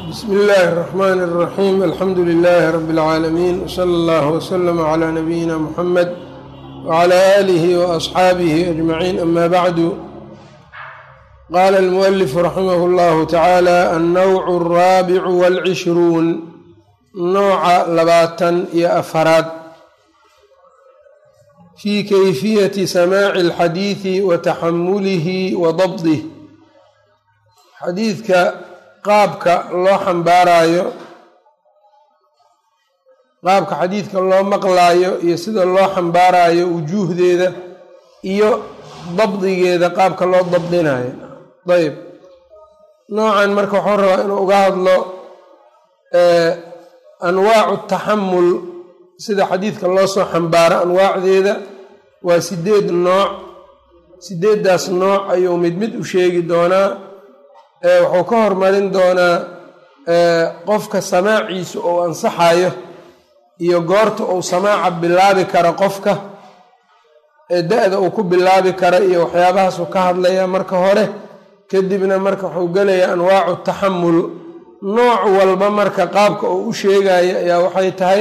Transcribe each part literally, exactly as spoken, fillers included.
بسم الله الرحمن الرحيم الحمد لله رب العالمين وصلى الله وسلم على نبينا محمد وعلى آله وأصحابه أجمعين أما بعد قال المؤلف رحمه الله تعالى النوع الرابع والعشرون نوع لباتن يا أفراد في كيفية سماع الحديث وتحمله وضبطه xadiidka qaabka loo xambaaraayo qaabka xadiidka loo maqlaayo iyo sida loo xambaaraayo wujuuhdeeda iyo dabdigeeda qaabka loo dabdinayo ayb noocan marka waxuu rabaa inuu uga hadlo anwaacu taxamul sida xadiidka loo soo xambaaro anwaacdeeda waa sideed nooc sideeddaas nooc ayuu mid mid u sheegi doonaa wuxuu ka hormarin doonaa qofka samaaciisu ou ansaxayo iyo goorta uu samaaca bilaabi karo qofka da-da uu ku bilaabi karo iyo waxyaabahaasuu ka hadlaya marka hore kadibna marka wuxuu gelayaa anwaacu taxamul nooc walba marka qaabka uu u sheegayo ayaa waxay tahay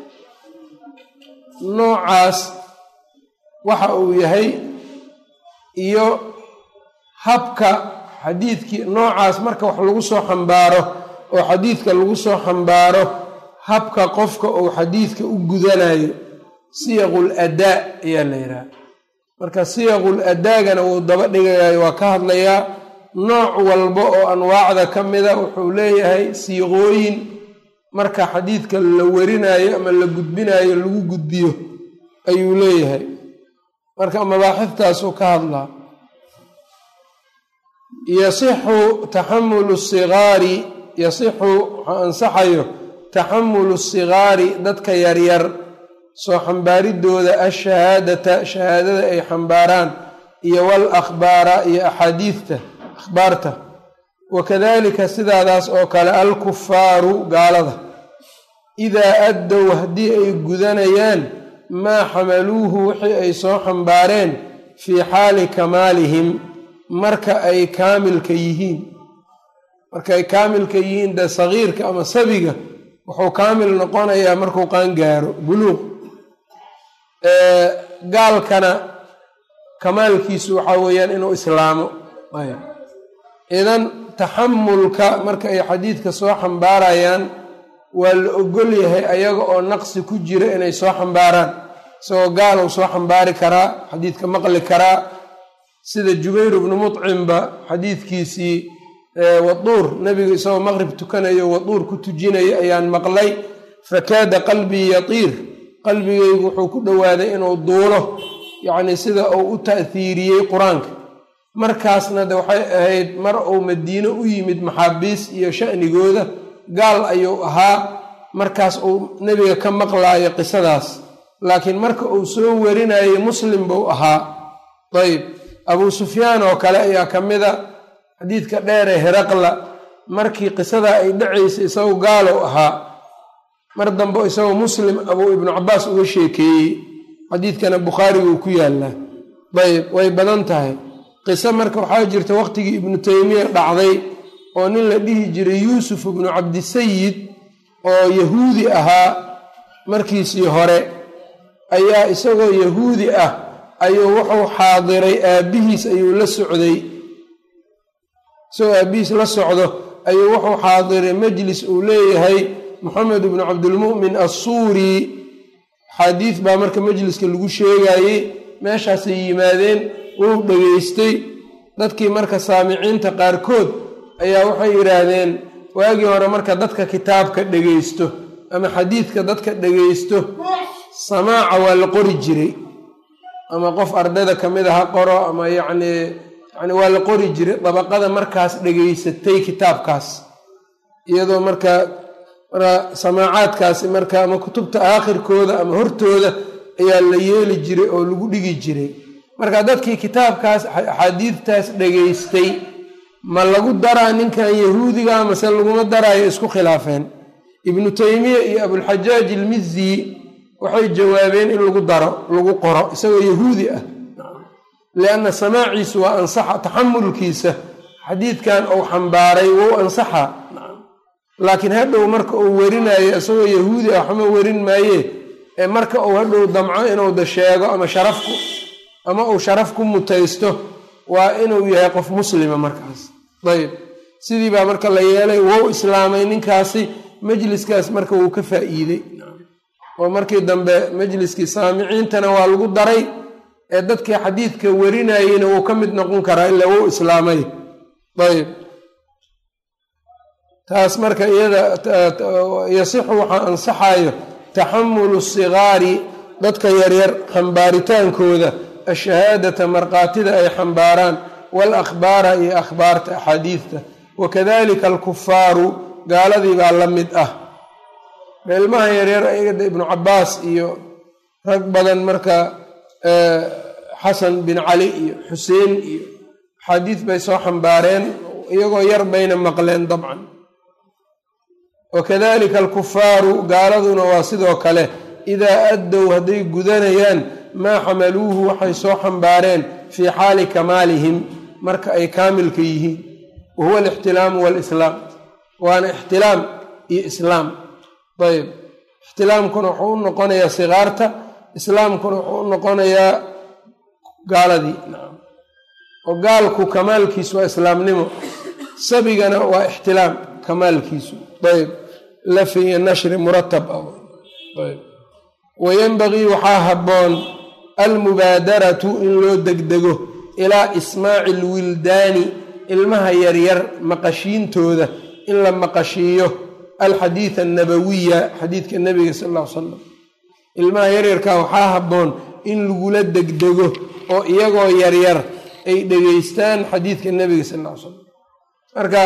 noocaas waxa uu yahay iyo habka xadiidkii noocaas marka wax lagu soo xambaaro oo xadiidka lagu soo xambaaro habka qofka uu xadiidka u gudanayo siyaqul adaa ayaa la yidhaha marka siyaqul adaagana wuu daba dhigayayo waa ka hadlayaa nooc walba oo anwaacda ka mida wuxuu leeyahay siiqooyin marka xadiidka la warinayo ama la gudbinayo lagu gudbiyo ayuu leeyahay marka mabaaxiftaasuu ka hadlaa yasixu taxamulu sigaari yasixu waxaa ansaxayo taxamulu sigaari dadka yaryar soo xambaaridooda ashahaadata shahaadada ay xambaaraan iyo wal akhbaara iyo axaadiidta akhbaarta wakadalika sidaadaas oo kale alkufaaru gaalada idaa addow haddii ay gudanayaan maa xamaluuhu wixii ay soo xambaareen fii xaali kamaalihim marka ay kaamilka yihiin marka ay kaamilka yihiin de sagiirka ama sabiga wuxuu kaamil noqonayaa markuu qaangaaro buluuq gaalkana kamaalkiisu waxaa weeyaan inuu islaamo idan taxamulka marka ay xadiidka soo xambaarayaan waa la ogol yahay ayaga oo naqsi ku jira inay soo xambaaraan isagoo gaalow soo xambaari karaa xadiidka maqli karaa sida jubayr ibnu mudcimba xadiidkiisii waduur nebiga isagoo maqrib tukanayo waduur ku tujinayo ayaan maqlay fakaada qalbii yatiir qalbigaygu wuxuu ku dhowaaday inuu duulo yacnii sida uu u ta'hiiriyey qur-aanka markaasna de waxay ahayd mar uu madiino u yimid maxaabiis iyo sha'nigooda gaal ayuu ahaa markaas uu nebiga ka maqlaayo qisadaas laakiin marka uu soo warinayay muslim buu ahaa ayb abuu sufyaan oo kale ayaa ka mida xadiidka dheer ee heraqla markii qisadaa ay dhacaysay isagoo gaalow ahaa mar dambe isagoo muslim abuu ibnu cabaas uga sheekeeyey xadiidkana bukhaariguu ku yaallaa ayb way badan tahay qiso marka waxaa jirta waqtigii ibnu taymiya dhacday oo nin la dhihi jiray yuusuf ibnu cabdisayid oo yahuudi ahaa markiisii hore ayaa isagoo yahuudi ah ayuu wuxuu xaadiray aabbihiis ayuu la socday isagoo aabbihiis la socdo ayuu wuxuu xaadiray majlis uu leeyahay moxamed ibnu cabdilmu'min assuuri xadiid baa marka majliska lagu sheegayey meeshaasay yimaadeen wuu dhegaystay dadkii marka saamiciinta qaarkood ayaa waxay yidhaahdeen waagii hore marka dadka kitaabka dhegaysto ama xadiidka dadka dhegaysto samaaca waa la qori jiray ama qof ardayda ka mid a ha qoro ama yacnii yani waa la qori jiray dabaqada markaas dhegaysatay kitaabkaas iyadoo markaa marka samaacaadkaasi marka ama kutubta aakhirkooda ama hortooda ayaa la yeeli jiray oo lagu dhigi jiray marka dadkii kitaabkaas axaadiidtaas dhegaystay ma lagu daraa ninkan yahuudiga mase laguma daraayo isku khilaafeen ibnu taymiya iyo abulxajaaj ilmizi waxay jawaabeen in lagu daro lagu qoro isagoo yahuudi ah lianna samaaciisu waa ansaxa taxamulkiisa xadiidkan uu xambaaray wou ansaxa laakiin hadhow marka uu werinayo isagoo yahuudi ah waxma werin maaye ee marka uu hadhow damco inuu da sheego ama sharafku ama uu sharaf ku mutaysto waa inuu yahay qof muslima markaas. ayb sidii baa marka la yeelay wou islaamay ninkaasi majliskaas marka wuu ka faa'iiday oo markii dambe majliskii saamiciintana waa lagu daray ee dadkii xadiidka warinayeyna wuu ka mid noqon karaa ilaa wou islaamay. ayb taas marka iyada yasixu waxaa ansaxayo taxamulu sigaari dadka yaryar xambaaritaankooda ashahaadata markaatida ay xambaaraan walakhbaara iyo akhbaarta axaadiidta wakadalika alkufaaru gaaladii baa la mid ah. ilmaha yaryar ayada ibnu cabaas iyo rag badan marka xasan bin cali iyo xuseen iyo axaadiid bay soo xambaareen iyagoo yar bayna maqleen dabcan. wakadalika alkufaaru gaaladuna waa sidoo kale idaa addow hadday gudanayaan maa xamaluuhu waxay soo xambaareen fii xaali kamaalihim marka ay kaamilka yihiin wahuwa alixtilaamu waalislaam waana ixtilaam iyo islaam. ayb ixtilaamkuna wuxuu u noqonayaa sigaarta, islaamkuna wuxuu u noqonayaa gaaladii oo gaalku kamaalkiisu waa islaamnimo, sabigana waa ixtilaam kamaalkiisu. ayb lafi iyo nashri muratab ah. ayb wayanbagii waxaa habboon almubaadaratu in loo degdego ilaa ismaaci alwildaani ilmaha yaryar maqashiintooda in la maqashiiyo alxadiid annabawiya xadiidka nabiga sal ll ly salam. ilmaha yaryarkaa waxaa habboon in lagula degdego oo iyagoo yaryar ay dhegaystaan xadiidka nabiga sal ll ly salam. marka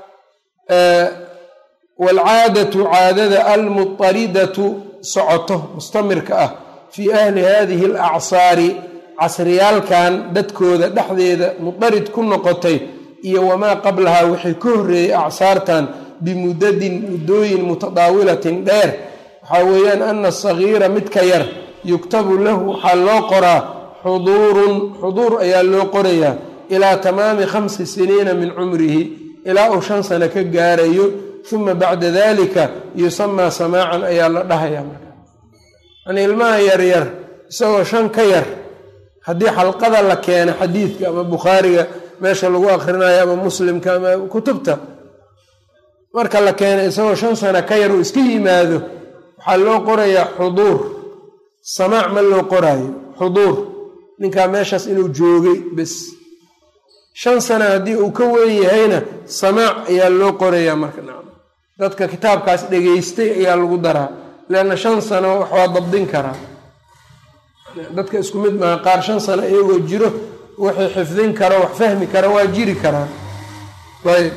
waalcaadatu caadada almutaridatu socoto mustamirka ah fii ahli hadihi alacsaari casriyaalkan dadkooda dhexdeeda mudarid ku noqotay iyo wamaa qablahaa wixii ka horreeyey acsaartan bimudadin muddooyin mutadaawilatin dheer waxaa weeyaan ana asagiira midka yar yuktabu lahu waxaa loo qoraa xuduurun xuduur ayaa loo qorayaa ilaa tamaami khamsi siniina min cumrihi ilaa uu shan sano ka gaarayo uma bacda dalika yusamaa samaacan ayaa la dhahayaa. marka yani ilmaha yaryar isagoo shan ka yar haddii xalqada la keena xadiidka ama bukhaariga meesha lagu akrinayo ama muslimka ama kutubta marka la keena isagoo shan sano ka yar uu iska yimaado waxaa loo qorayaa xuduur, samaac ma loo qoraayo xuduur, ninkaa meeshaas inuu joogay bes. shan sano haddii uu ka weyn yahayna samaac ayaa loo qorayaa. marka dadka kitaabkaas dhegaystay ayaa lagu daraa leanna shan sano wax waa dabdin karaa. dadka isku mid maaha, qaar shan sano iyagoo jiro wixii xifdin karo wax fahmi kara waa jiri karaan. ayb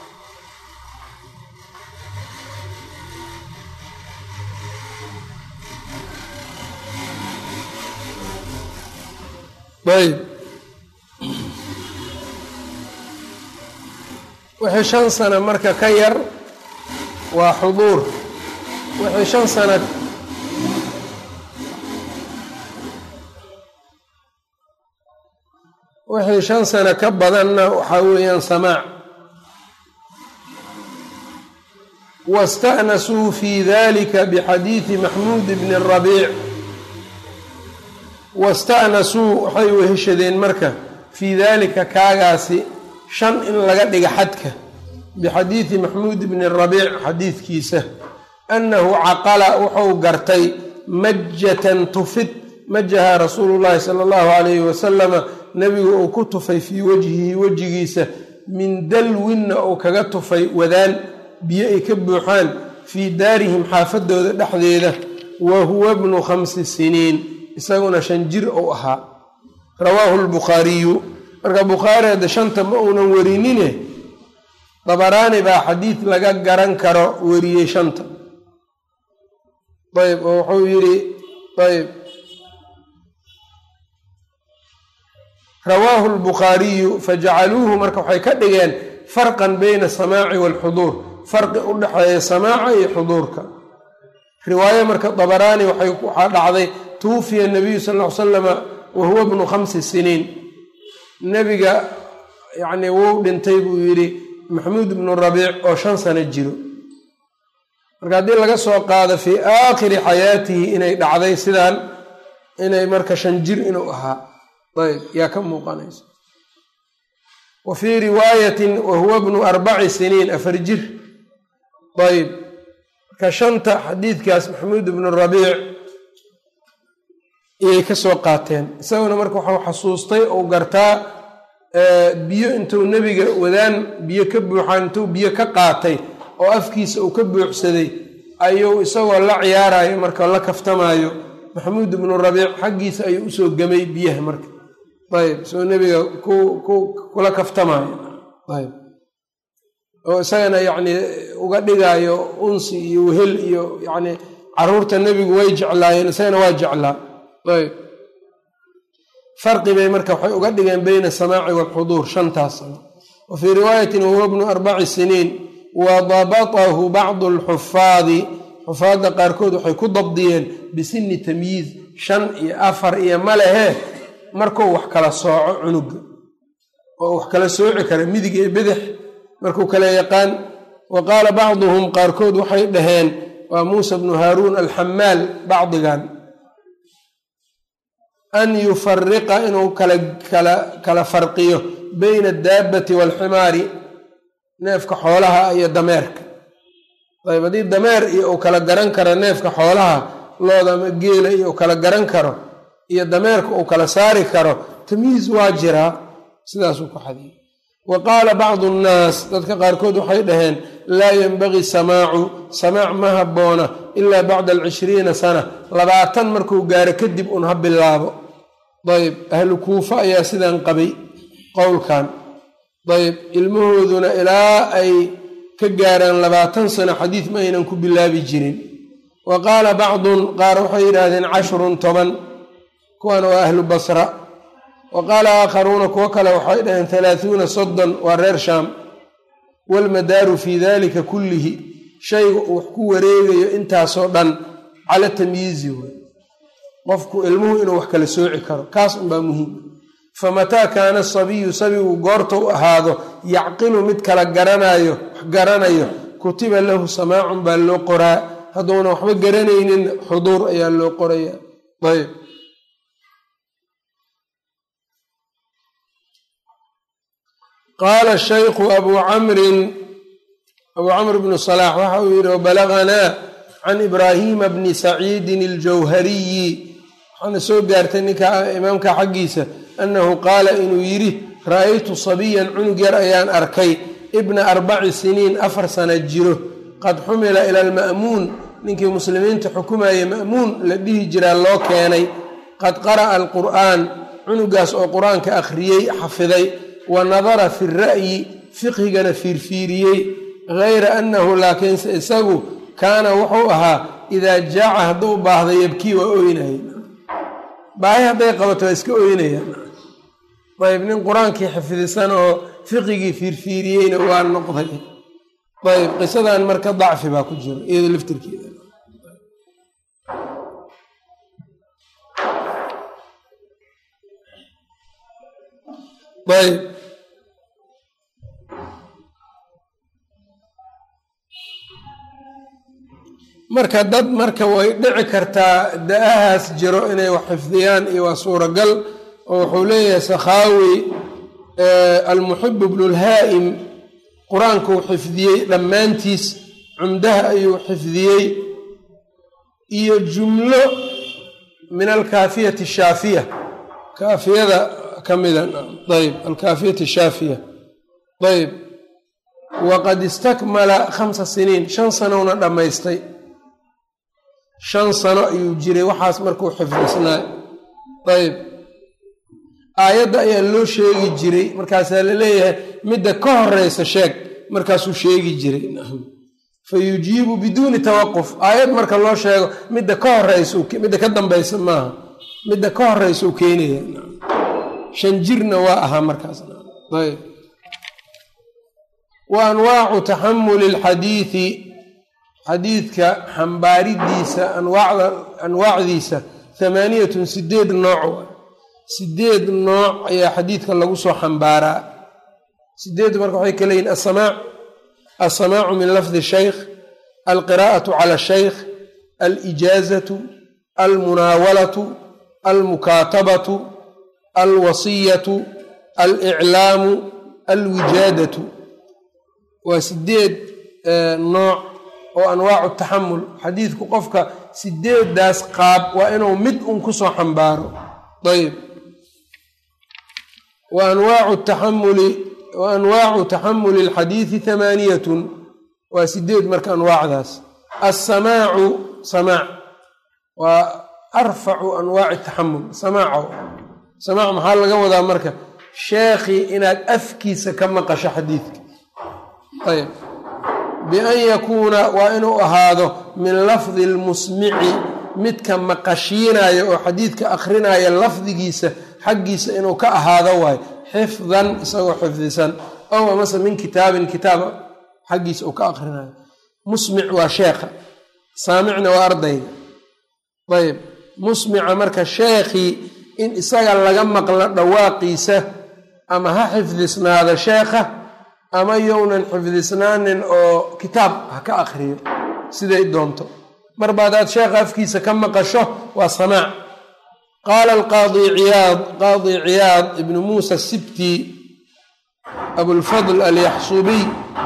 ayb wixii shan sano marka ka yar waa xuduur, wixii shan sano wixii shan sano ka badanna waxaa weeyaan samaac. wasta'nasuu fii dalika bixadiidi maxmuud bni rabiic wasta'nasuu waxay weheshadeen marka fii daalika kaagaasi shan in laga dhiga xadka bixadiidi maxmuud bni rabiic xadiidkiisa annahu caqala wuxuu gartay majatan tufid majaha rasuulu llaahi sala allahu calayhi wasalama nebigu uu ku tufay fii wajhihi wejigiisa min dalwinna uu kaga tufay wadaan biyo ay ka buuxaan fii daarihim xaafadooda dhexdeeda wa huwa bnu khamsi siniin isaguna shan jir uu ahaa. rawaahu lbukhaariyu. marka bukhaari hadda shanta ma uunan warinine dabaraani baa xadiid laga garan karo wariyey shanta. ayb oo wuxuu yidhi ayb rawaahu lbukhaariyu fajacaluuhu marka waxay ka dhigeen farqan bayna asamaaci waalxuduur, farqi u dhexeeya samaaca iyo xuduurka. riwaayo marka dabaraani waxaa dhacday tuwufiya nabiyu sal ll ly salama wa huwa bnu khamsi siniin. nebiga yacnii wuu dhintay buu yidhi maxmuud ibnu rabiic oo shan sano jiro. marka haddii laga soo qaado fii aakhiri xayaatihi inay dhacday sidaan inay marka shan jir inuu ahaa ayb yaa ka muuqanaysa wa fii riwaayatin wa huwa bnu arbaci siniin afar jir ayb marka shanta xadiidkaas maxamuud ibnu rabiic iyay ka soo qaateen isaguna marka waxuu xasuustay ou gartaa biyo intuu nebiga wadaan biyo ka buuxaan intuu biyo ka qaatay oo afkiisa uu ka buuxsaday ayuu isagoo la ciyaarayo marka la kaftamaayo maxamuud ibnu rabiic xaggiisa ayuu usoo gamay biyaha marka ayb soo nebiga ku ku kula kaftamaayo ayb oo isagana yacni uga dhigaayo unsi iyo wehel iyo yacni caruurta nebigu way jeclaayeen isagana waa jeclaa ayb farqi bay marka waxay uga dhigeen bayna asamaaci waalxuduur shantaas sano wa fii riwaayatin wahuwa bnu arbaci siniin wadabatahu bacdu alxufaadi xufaadda qaarkood waxay ku dabdiyeen bisini tamyiiz shan iyo afar iyo malehe markuu wax kala sooco cunuga oo wax kala sooci kara midig iyo bidix markuu kala yaqaan wa qaala bacduhum qaarkood waxay dhaheen waa muusa bnu haaruun alxamaal bacdigan an yufariqa inuu kala kala kala farqiyo bayna adaabbati waalximaari neefka xoolaha iyo dameerka ayb haddii dameer iyo uu kala garan karo neefka xoolaha looda ama geela iyo uu kala garan karo iyo dameerka uu kala saari karo tamyiiz waa jiraa sidaasuu ku xadiyey wa qaala bacdu nnaas dadka qaarkood waxay dhaheen laa yenbagii samaacu samaac ma habboona ilaa bacda alcishriina sana labaatan markuu gaaro kadib un ha bilaabo ayb ahlu kuufa ayaa sidaan qabay qowlkan ayb ilmahooduna ilaa ay ka gaaraan labaatan sano xadiid ma aynan ku bilaabi jirin wa qaala bacdun qaar waxay yidhaahdeen cashrun toban kuwan waa ahlu basra wa qaala aakharuuna kuwo kale waxay dhaheen halaahuuna soddon waa reer shaam waalmadaaru fii dalika kullihi shayga uu wax ku wareegayo intaasoo dhan cala tamyiizi wey qofku ilmuhu inuu wax kala sooci karo kaas unbaa muhiim famataa kaana asabiyu sabigu goorta u ahaado yacqilu mid kala garanayo wax garanayo kutiba lahu samaacun baa loo qoraa hadduuna waxba garanaynin xuduur ayaa loo qoraya ayb qaala shaykhu abuu camrin abuu camr bnu salaax waxa uu yidhi wabalaganaa can ibraahiima bni saciidin aljawhariyi waxaana soo gaartay ninka imaamka xaggiisa annahu qaala inuu yidhi ra'aytu sabiyan cunug yar ayaan arkay ibna arbaci siniin afar sana jiro qad xumila ila alma'muun ninkii muslimiinta xukumayay ma'muun la dhihi jiraa loo keenay qad qara'a alqur'aan cunugaas oo qur-aanka akhriyey xafiday wa nadara fi ra'yi fiqhigana fiirfiiriyey gayra annahu laakiinse isagu kaana wuxuu ahaa idaa jaaca hadduu baahda yabkii waa oynaya baahi hadday qabato waa iska oynayaan ayb nin qur-aankii xifdisan oo fiqigii fiirfiiriyeyna waa noqday ayb qisadan marka dacfi baa ku jiro iyada laftirkeeda ayb marka dad marka way dhici kartaa da-ahaas jiro inay wax xifdiyaan iyo waa suuragal oo wuxuu leeyahay sakhaawi almuxibu bnulhaa'im qur-aankuu xifdiyey dhammaantiis cumdaha ayuu xifdiyey iyo jumlo min alkaafiyati shaafiya kaafiyada ka mida ayb alkaafiyati shaafiya ayb waqad istakmala khamsa siniin shan sanowna dhammaystay shan sano ayuu jiray waxaas markuu xifdisnaa ayb aayadda ayaa loo sheegi jiray markaasaa la leeyahay midda ka horeysa sheeg markaasuu sheegi jiray fa yujiibu biduuni tawaquf aayad marka loo sheego midda ka horeysa midda ka dambaysa maaha midda ka horeysa u keenaya shan jirna waa ahaa markaas ayb wa anwaacu taxamuli alxadiidi xadiidka xambaaridiisa anwaacda anwaacdiisa hamaaniyatun sideed nooc sideed nooc ayaa xadiidka lagu soo xambaaraa sideed marka waxay kala yihin asamaac asamaacu min lafdi shaykh alqiraa'atu cala shaykh, alijaazatu, almunaawalatu, almukaatabatu, alwasiyatu, aliclaamu, alwijaadatu. waa sideed nooc oo anwaacu taxamul. xadiidku qofka sideedaas qaab waa inuu mid un kusoo xambaaro. ayb wa anwaacu taxamuli wa anwaacu taxamuli alxadiidi hamaaniyatun, waa sideed marka anwaacdaas. alsamaacu samaac waa arfacu anwaaci taxamul. samaaco samaac maxaa laga wadaa marka? sheekhii inaad afkiisa ka maqasho xadiidka. ayb bian yakuuna waa inuu ahaado min lafdi lmusmici, midka maqashiinaya oo xadiidka akrinaya lafdigiisa xaggiisa inuu ka ahaado waayo, xifdan isagoo xifdisan, ow amase min kitaabin kitaab xaggiisa uu ka akrinayo. musmic waa sheekha, saamicna waa ardayga. ayb musmica marka sheekhii in isaga laga maqlo dhawaaqiisa, ama ha xifdisnaado sheekha ama younan xifdisnaanin oo kitaab ha ka akriyo siday doonto. marba hadaad sheekha afkiisa ka maqasho waa samaac. qaala alqaadi ciyaad qaadi ciyaad ibnu muusa sibti abulfadl alyaxsubiy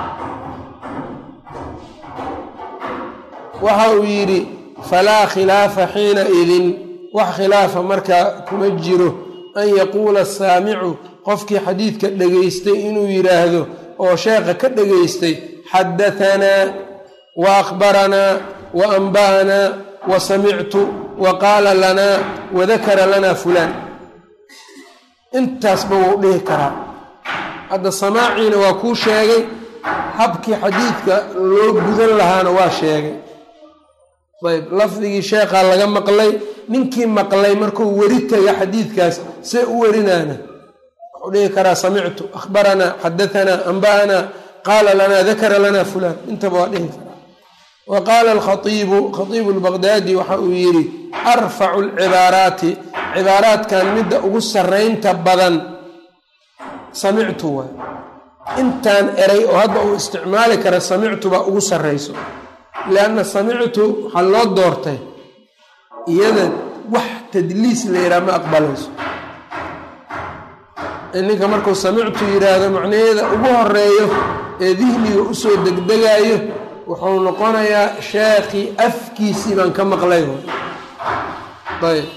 waxa uu yidhi falaa khilaafa xiina idin, wax khilaafa markaa kuma jiro an yaquula asaamicu, qofkii xadiidka dhegaystay inuu yidhaahdo oo sheekha ka dhegaystay xadatanaa wa akhbaranaa wa anba'anaa wa samictu wa qaala lanaa wadakara lanaa fulaan. intaasba wuu dhihi karaa. hadda samaaciina waa kuu sheegay, habkii xadiidka loo gudan lahaana waa sheegay. ayb lafdigii sheekhaa laga maqlay, ninkii maqlay markuu weri taga xadiidkaas see u werinaana wuxuu dhihi karaa samictu, akhbaranaa, xadatanaa, anba'anaa, qaala lanaa, dakara lanaa fulaan. intaba waa dhihi karaa. wa qaala alkhaiibu khaiibu lbaqdaadi waxa uu yidhi arfacu lcibaaraati, cibaaraadkan midda ugu sarraynta badan samictu waay. intaan eray oo hadda uu isticmaali kara samictu baa ugu sarrayso. lianna samictu waxaa loo doortay iyada wax tadliis la yidhaha ma aqbalayso. ninka markuu samictu yidhaahdo macnaheeda ugu horeeyo ee dihniga usoo degdegaayo wuxuu noqonayaa sheekhii afkiisii baan ka maqlay. ayb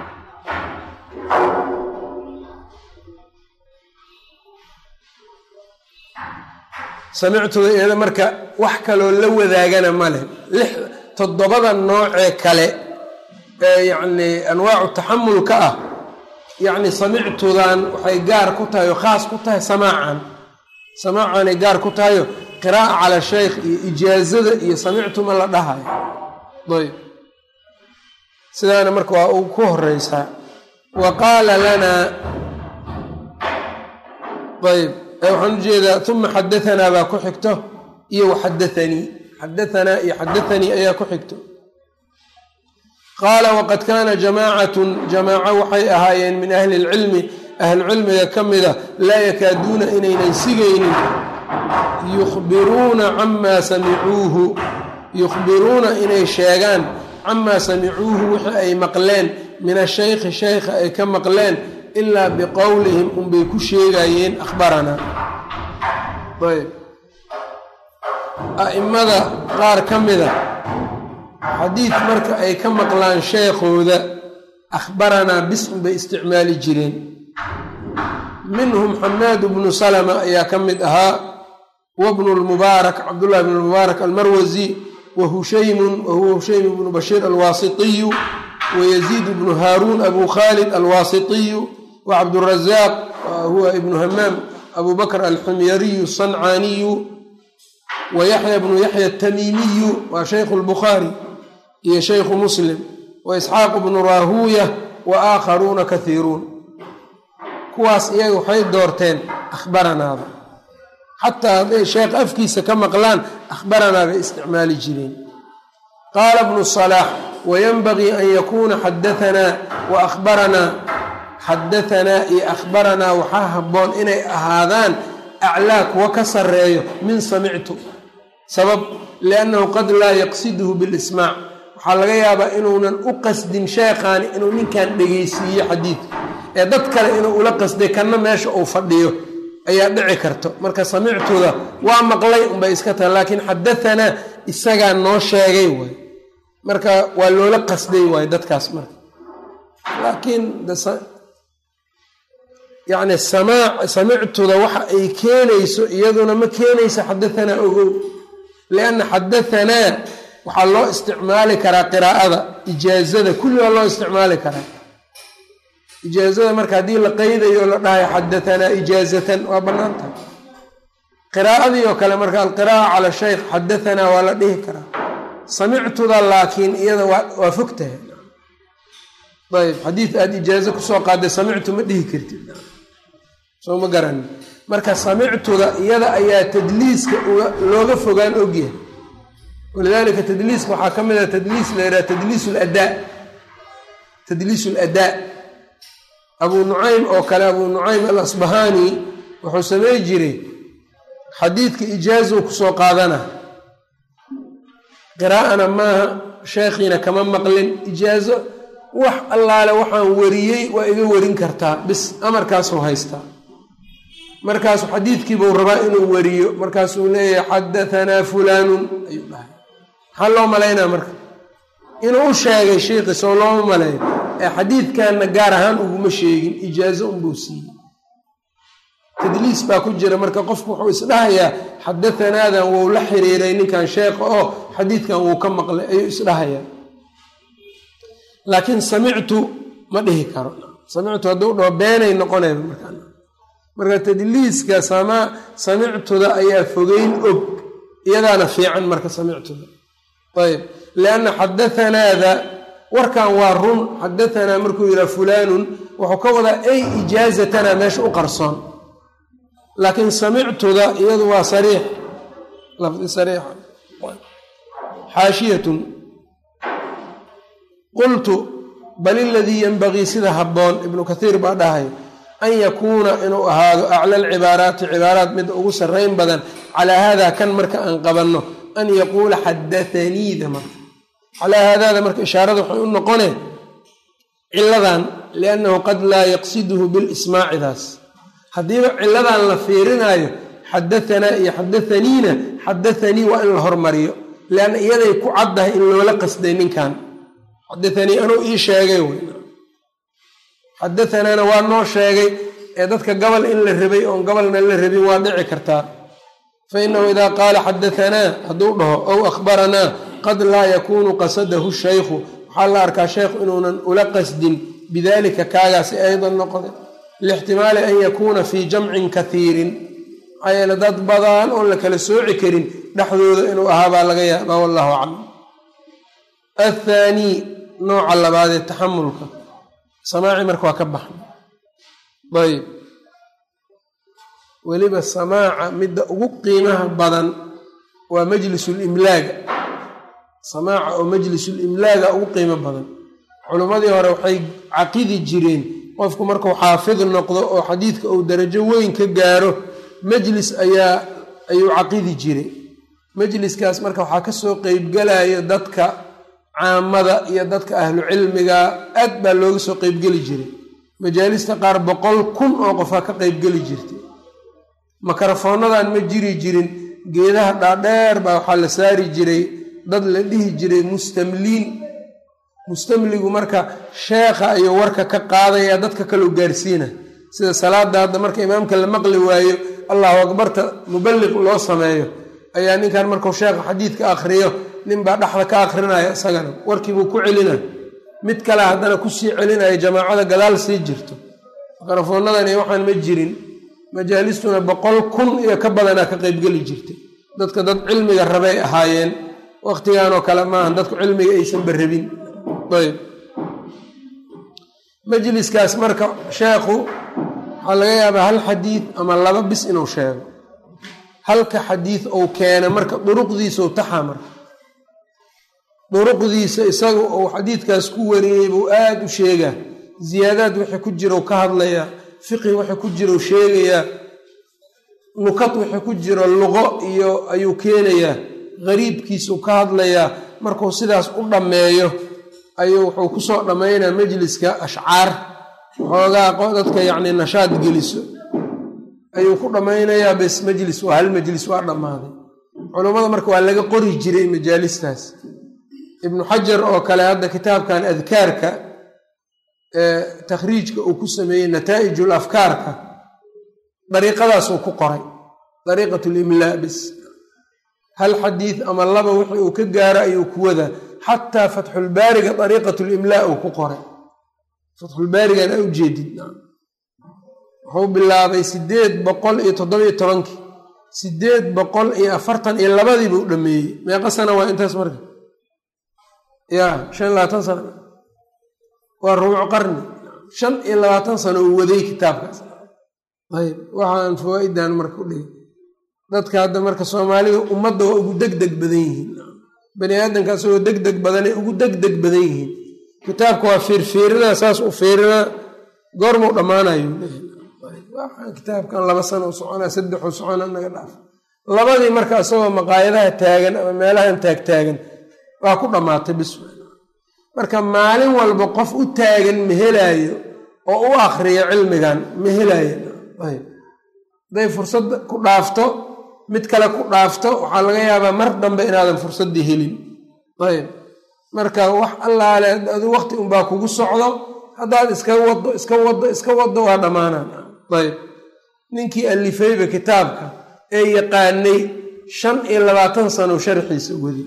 samictuda iyada marka wax kaloo la wadaagana ma leh. lix toddobada noocee kale ee yacni anwaacu taxamulka ah, yacni samictudan waxay gaar ku tahay oo khaas ku tahay samaacan. samaacanay gaar ku tahayo qiraa'a cala shaykh iyo ijaazada iyo samictu ma la dhahayo. ayb sidaana marka waa uu ku horeysaa. wa qaala lanaa, ayb waxaan ujeedaa uma xadatanaa baa ku xigto iyo waxadaanii, xadatanaa iyo xadaanii ayaa ku xigto. qaala waqad kaana jamaacatun, jamaaco waxay ahaayeen min ahli lcilmi, ahlucilmiga ka mida, laa yakaaduuna inaynan sigaynin yukhbiruuna camaa samicuuhu, yukhbiruuna inay sheegaan camaa samicuuhu wixii ay maqleen min ashaykhi shaykha ay ka maqleen, ilaa biqowlihim unbay ku sheegayeen akhbaranaa. ayb a'immada qaar ka mida xadiid marka ay ka maqlaan sheekhooda akhbaranaa bis unbay isticmaali jireen. minhum xamaad bnu salama ayaa ka mid ahaa, wabnu lmubaarak cabdullahi bnu lmubaarak almarwasi, wa hushaymun wa huwa hushaym bnu bashiir alwaasitiyu, wayaziid bnu haaruun abu khaalid alwaasitiyu, wa cabdurazaaq huwa ibnu hamaam abu bakr alxumyariyu asancaaniyu, wa yaxya bnu yaxya atamiimiyu waa shaykhu lbukhaari iyo shaykhu muslim, wa isxaaq bnu raahuuya wa aakharuuna kathiiruun. kuwaas iyaga waxay doorteen akhbaranaada. xataa hadday sheekh afkiisa ka maqlaan akhbaranaa bay isticmaali jireen. qaala bnu salaax wayanbagii an yakuuna xadatanaa wa akhbaranaa, xadatanaa iyo akhbaranaa waxaa habboon inay ahaadaan aclaa kuwa ka sarreeyo min samictu. sabab liannahu qad laa yaqsiduhu bilismaac waxaa laga yaabaa inuunan u qasdin sheekhaani inuu ninkan dhegaysiiyo xadiidka ee dad kale inuu ula qasday kanna meesha uu fadhiyo ayaa dhici karto marka samictuda waa maqlay unbay iska tahay laakiin xadahanaa isagaa noo sheegay waay marka waa loola qasday waay dadkaas marka laakiin yacni samaac samictuda waxa ay keenayso iyaduna ma keenaysa xadahanaa ogow lianna xadahanaa waxaa loo isticmaali karaa qiraa'ada ijaazada kulli waa loo isticmaali karaa ijaazada marka haddii la qaydayo la dhahayo xadahanaa ijaazatan waa bannaan tahay qiraa'adii oo kale marka alqiraa'a cala shaykh xadahanaa waa la dhihi karaa samictuda laakiin iyada waa fog tahay ayb xadiid aada ijaazo kusoo qaaday samictu ma dhihi kartid soo ma garanin marka samictuda iyada ayaa tadliiska looga fogaan ogyahay walidaalika tadliiska waxaa ka mid ah tadliis la yidhaha tadliis ladaa tadliis aladaa abuu nucaym oo kale abuu nucaym alasbahaani wuxuu samey jiray xadiidka ijaazo kusoo qaadana qiraa'ana maaha sheekhiina kama maqlin ijaazo wax allaale waxaan wariyey waa iga warin kartaa bis amarkaasuu haystaa markaasuu xadiidkiibuu rabaa inuu wariyo markaasuu leeyahay xadahanaa fulaanun ayuu dhahay maxaa loo malaynaa marka inuu u sheegay sheikhi soo looma malayn ee xadiidkanna gaar ahaan uguma sheegin ijaazo unbuu siiyey tadliis baa ku jira marka qofku wuxuu isdhahayaa xadahanaadan wou la xiriiray ninkan sheekha oo xadiidkan wuu ka maqlay ayuu isdhahayaa laakiin samictu ma dhihi karo samictu hadduu dhaho beenay noqonayba markaa marka tadliiska samaa samictuda ayaa fogeyn og iyadaana fiican marka samictuda ayb lianna xadathanaada warkan waa run xadahanaa markuu yidhaha fulaanun wuxuu ka wadaa ay ijaazatana meesha u qarsoon laakiin samictuda iyadu waa sariix lafdi sariixa xaashiyatun qultu bal iladii yenbagii sida habboon ibnu kathiir baa dhahay an yakuuna inuu ahaado acla alcibaaraati cibaaraat mid ugu sarrayn badan calaa haadaa kan marka aan qabanno an yaquula xadathaniida marka calaa haadaada marka ishaarada waxay u noqoneen ciladan liannahu qad laa yaqsiduhu bilismaacidaas haddiiba ciladan la fiirinaayo xadahanaa iyo xadathaniina xadathanii waa in la hormariyo lianna iyaday ku caddahay in loola qasday ninkan xadathanii anuu ii sheegay wy xadathanaana waa noo sheegay ee dadka gobol in la rabay oon gobolna la rabin waa dhici kartaa fa inahu idaa qaala xadahanaa hadduu dhaho ow akhbaranaa qad laa yakuunu qasadahu shaykhu waxaa la arkaa sheekhu inuunan ula qasdin bidalika kaagaasi aydan noqda lixtimaali an yakuuna fii jamcin kathiirin maxaa yeele dad badan oon la kala sooci karin dhexdooda inuu ahaabaa laga yaabaa wallahu aclam athaanii nooca labaadee taxamulka samaaci marka waa ka baxna ayb weliba samaaca midda ugu qiimaha badan waa majlisulimlaaga samaaca oo majlisulimlaaga ugu qiimo badan culimmadii hore waxay caqidi jireen qofku markuu xaafid noqdo oo xadiidka uu darajo weyn ka gaaro majlis ayaa ayuu caqidi jiray majliskaas marka waxaa kasoo qeybgalaya dadka caamada iyo dadka ahlu cilmiga aad baa looga soo qeybgeli jiray majaalista qaar boqol kun oo qofaa ka qeybgeli jirtay mikrofoonadan ma jiri jirin geedaha dhaadheer baa waxaa la saari jiray dad la dhihi jiray mustamliin mustamligu marka sheekha ayuu warka ka qaadaya dadka kaloo gaarsiina sida salaada hadda marka imaamka la maqli waayo allahu akbarta muballiq loo sameeyo ayaa ninkan markuu sheekha xadiidka akhriyo ninbaa dhexda ka akrinaya isagana warkiibuu ku celina mid kale haddana kusii celinaya jamaacada gadaal sii jirto mikrofoonadan iyo waxaan ma jirin majaalistuna boqol kun iyo ka badanaa ka qeybgeli jirtay dadka dad cilmiga rabay ahaayeen waqtiganoo kale maahan dadku cilmiga aysanba rabin ayb majliskaas marka sheekhu waxaa laga yaabaa hal xadiid ama laba bis inuu sheego halka xadiid uu keena marka duruqdiisau taxaa marka duruqdiisa isaga uu xadiidkaas ku wariyey buu aada u sheegaa ziyaadaad wixii ku jiro ka hadlayaa fiqhi wixii ku jiro sheegayaa nukad wixii ku jiro luqo iyo ayuu keenayaa qariibkiisu ka hadlayaa markuu sidaas u dhammeeyo ayuu wuxuu kusoo dhammaynaa majliska ashcaar xoogaa dadka yacni nashaad geliso ayuu ku dhammaynayaa bes majlis waa hal majlis waa dhammaaday. culummada marka waa laga qori jiray majaalistaas. ibnu xajar oo kale hadda kitaabkan adkaarka takhriijka uu ku sameeyey nataa'ijul afkaarka dariiqadaasuu ku qoray dariiqatul imlaa bis hal xadiid ama laba wixii uu ka gaaro ayuu ku wadaa xataa fatxulbaariga dariiqatul imlaa uu ku qoray. fatxulbaarigan a ujeedid wuxuu bilaabay sideed boqol iyo toddoba iyo tobankii sideed boqol iyo afartan iyo labadiiba u dhameeyey. meeqa sana waa intaas marka ya shan iyo labaatan sano waa rubuc qarni shan iyo labaatan sano uu waday kitaabkaas. ayb waxaan fawaa'idan marka u dhigay dadka hadda marka soomaalida ummadda waa ugu degdeg badan yihiin bani aadamkaas oo degdeg badanay ugu degdeg badan yihiin. kitaabka waa fiirfiirinaa saas u fiirinaa goormau dhammaanayo waxaan kitaabkan laba sano u soconaa saddexu socona naga dhaaf labadii marka isagoo maqaayadaha taagan ama meelahan taagtaagan waa ku dhammaatay bis. marka maalin walba qof u taagan ma helaayo oo u akriyo cilmigan ma helaayo. hadday fursad ku dhaafto mid kale ku dhaafto waxaa laga yaabaa mar dambe inaadan fursaddii helin. ayb marka wax allaale adu waqti unbaa kugu socdo haddaad iska wado iska wado iska wado waa dhammaanaan. ayb ninkii alifayba kitaabka ee yaqaanay shan iyo labaatan sano sharxiisa wadi.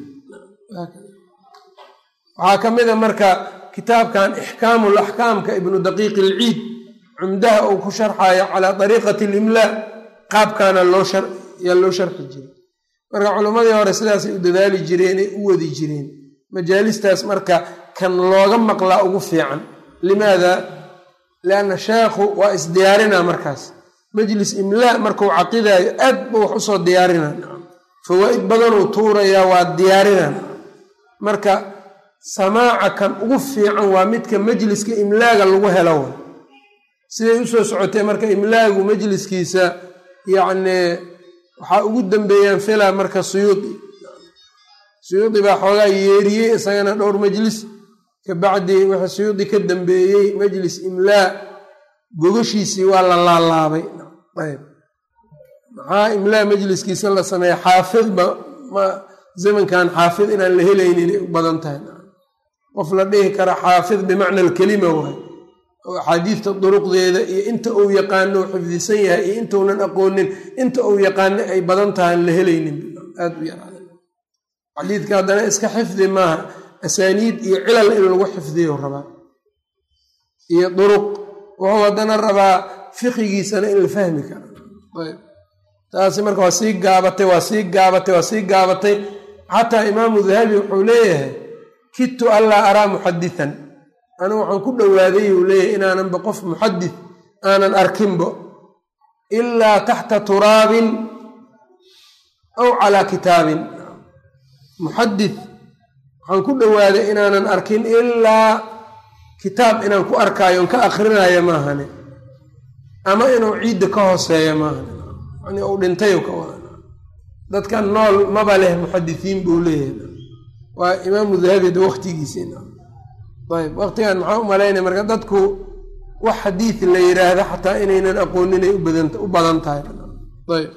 waxaa ka mid a marka kitaabkan ixkaamul axkaamka ibnu daqiiq ilciid cumdaha uu ku sharxayo calaa dariiqati alimlaa qaabkaana yaa loo sharxi jiray. marka culimmadii hore sidaasay u dadaali jireenay u wadi jireen majaalistaas. marka kan looga maqlaa ugu fiican. limaada lianna sheekhu waa isdiyaarinaa markaas majlis imlaa markuu caqidaayo aad ba wax usoo diyaarinaa fawaa'id badanuu tuurayaa waa diyaarinaa. marka samaaca kan ugu fiican waa midka majliska imlaaga lagu helo siday usoo socotee marka imlaagu majliskiisa yacni waxaa ugu dambeeyaan filaa marka suyuudi suyuudi baa xoogaa yeeriyey isagana dhowr majlis kabacdi wixii suyuudi ka dambeeyey majlis imlaa gogashiisii waa la laalaabay. ayb maxaa imlaa majliskiisa la sameeya xaafidba ma zamankan xaafid inaan la helaynin u badan tahay. qof la dhihi kara xaafid bimacna alkelima waay oo axaadiidta duruqdeeda iyo inta uu yaqaano u xifdisan yahay iyo intaunan aqoonin inta uu yaqaano ay badan tahaan la helaynin aad u yaraada. xadiidka haddana iska xifdi maaha asaaniid iyo cilal in lagu xifdiyo rabaa iyo duruq wuxuu haddana rabaa fiqigiisana in la fahmi karo. ayb taasi marka waa sii gaabatay waa sii gaabatay waa sii gaabatay xataa imaamu dahabi wuxuu leeyahay kidtu allaa araa muxaditan anigu waxaan ku dhowaaday uu leeyahay inaananba qof muxadid aanan arkinbo ilaa taxta turaabin aw calaa kitaabin. muxadid waxaan ku dhowaaday inaanan arkin ilaa kitaab inaan ku arkaayo on ka akrinaayo maahane ama inuu ciidda ka hooseeyo maahane yani uu dhintayu ka wadan. dadkan nool maba leh muxadisiin buu leeyahay waa imaamu dahabida waqtigiisiina. ayb waqtigan maxaa u malaynaya marka dadku wax xadiid la yidhaahda xataa inaynan aqooninay u badan tahay. ayb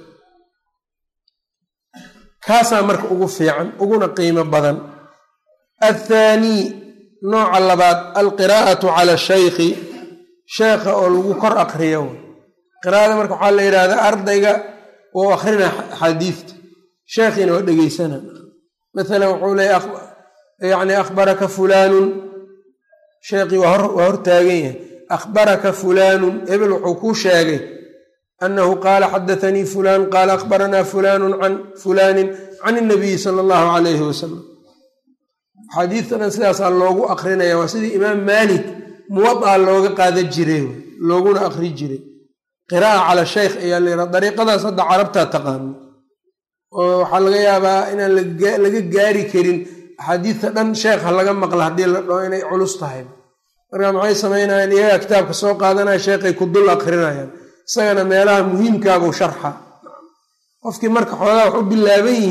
kaasaa marka ugu fiican uguna qiimo badan. athaanii nooca labaad alqiraa'atu cala shaykhi sheekha oo lagu kor akriyo. qiraa'ada marka waxaa la yidhaahdaa ardayga wou akhrina axaadiidta sheekhiina waa dhegeysana. maalan wuxuu leeya yani akhbaraka fulaanun sheekhii waa hortaagan yahay akhbaraka fulaanun hebel wuxuu kuu sheegay annahu qaala xadaanii fulaan qaala akhbaranaa fulaanun can fulaanin can inabiyi sala allahu calayhi wasalam. xadiidtanan sidaasaa loogu akrinaya waa sidii imaam maalik muwadaa looga qaadan jiray looguna akri jiray. qiraa'a cala shaykh ayaa la yidhaha dariiqadaas hadda carabtaa taqaano oo waxaa laga yaabaa inaan laga gaari karin axaadiidta dhan sheekha laga maqla haddii la dhaho inay culus tahay. marka maxay samaynayaan iyagaa kitaabka soo qaadanaya sheekhay ku dul akrinayaan isagana meelaha muhiimkaabuu sharxa. qofkii marka xoogaa wax u bilaaban yihiin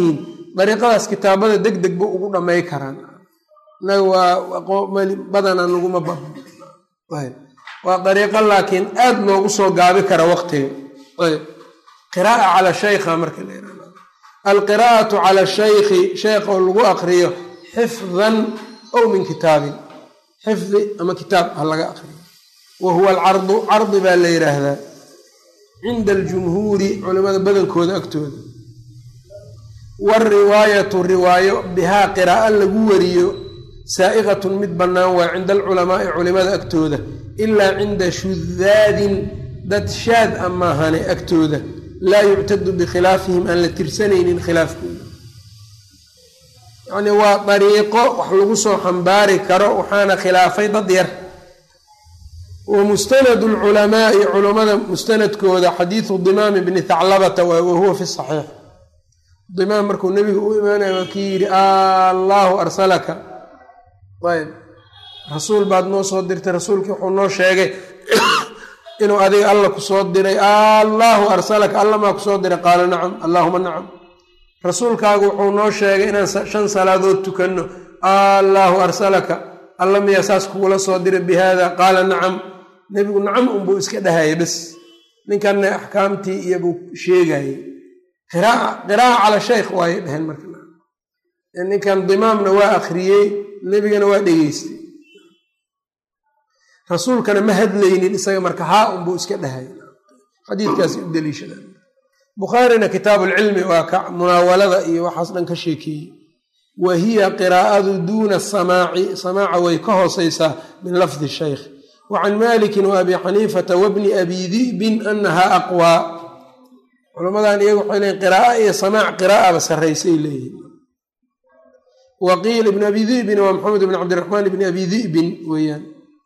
dariiqadaas kitaabada deg deg ba ugu dhamay karaan inaga waa badana naguma ba waa dariiqo laakiin aad loogu soo gaabi kara waqtiga ayb qira'a cala shaykha marka la yidhahdo alqiraa'atu cala shaykhi sheekh oo lagu aqriyo xifdan aw min kitaabin xifdi ama kitaab ha laga aqriyo wa huwa alcardu cardi baa la yidhaahdaa cinda aljumhuuri culimada badankooda agtooda wariwaayatu riwaayo bihaa qiraa'o lagu wariyo saa'iqatun mid bannaan waa cinda alculamaa'i culimada agtooda ilaa cinda shudaadin dad shaad a maahane agtooda laa yuctadu bikhilaafihim aan la tirsanaynin khilaafkooda yacnii waa dariiqo wax lagu soo xambaari karo waxaana khilaafay dad yar wa mustanadu alculamaa'i culammada mustanadkooda xadiidu dimaam bni thaclabata wa huwa fi saxiix dimaam markuu nebigu u imaanaya waa kii yidhi allaahu arsalaka ayb rasuul baad noo soo dirtay rasuulkii wuxuu noo sheegay inuu adiga alla ku soo diray allaahu arsalaka alla maa ku soo diray qaala nacam allaahuma nacam rasuulkaagu wuxuu noo sheegay inaan shan salaadood tukanno allaahu arsalaka alla miyaa saas kugula soo diray bi haada qaala nacam nebigu nacam unbuu iska dhahayay bes ninkanna axkaamtii iyobuu sheegayay qiraa'a qiraa'a cala shaykh waayay dhaheen marka ninkan dimaamna waa akhriyey nebigana waa dhegeystay rasuulkana ma hadlaynin isaga marka haa unbuu iska dhahay xadiidkaasi u daliishadaan bukhaarina kitaabuulcilmi waa ka munaawalada iyo waxaas dhan ka sheekeeyey wa hiya qiraa'adu duuna samaaci samaaca way ka hooseysaa min lafdi shaykh wa can maalikin wa abi xaniifata wabni abi di'bin annahaa aqwaa culamadan iyagu waxay leeyiin qiraaa iyo samaac qiraa'aba sarraysay leeyihin wa qiila ibn abi di'bin waa maxamed ibn cabdiraxmaan ibni abi di'bin weeyaan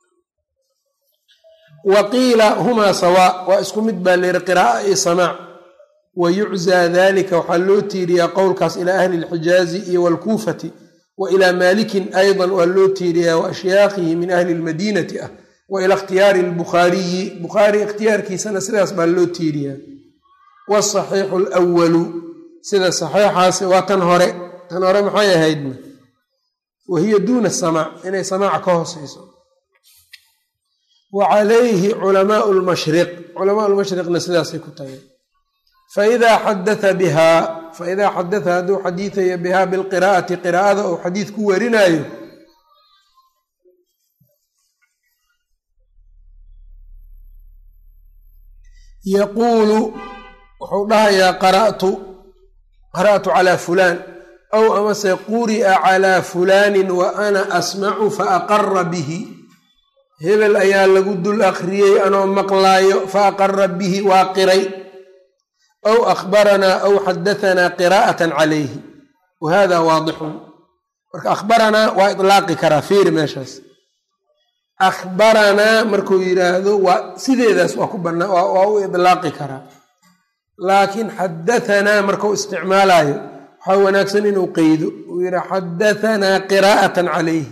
wa qiila humaa sawaa waa isku mid baa la yihi qiraa'a iyo samaac wa yuczaa dalika waxaa loo tiiriyaa qowlkaas ilaa ahli lxijaazi iyo waalkuufati wa ilaa maalikin aydan waa loo tiiriyaa wa ashyaakhihi min ahli lmadiinati ah wa ilaa ikhtiyaari albukhaariyi bukhaari ikhtiyaarkiisana sidaas baa loo tiiriyaa waasaxiixu alwalu sida saxiixaasi waa tan hore tan hore maxay ahaydna wa hiya duuna samaac inay samaaca ka hooseyso wa calayhi culamaau lmashriq culamaa lmashriqna sidaasay ku tageen faidaa xadatha bihaa faidaa xadatha hadduu xadiidayo bihaa bilqiraa'ati qiraa'ada ou xadiid ku warinaayo yaquulu wuxuu dhahayaa qara'tu qara'tu calaa fulaan aw amase quri'a calaa fulaanin wa ana asmacu fa aqara bihi hebel ayaa lagu dul akhriyey anoo maqlaayo fa aqara bihi waa qiray aw akhbaranaa aw xadahanaa qiraa'atan calayhi wa hada waadixun marka akhbaranaa waa itlaaqi karaa fiiri meeshaas akhbaranaa markuu yidhaahdo waa sideedaas waa ku bannaa waa u itlaaqi karaa laakiin xadahanaa markuu isticmaalayo waxaa wanaagsan inuu qeydo uu yidhaha xadahanaa qiraa'atan calayhi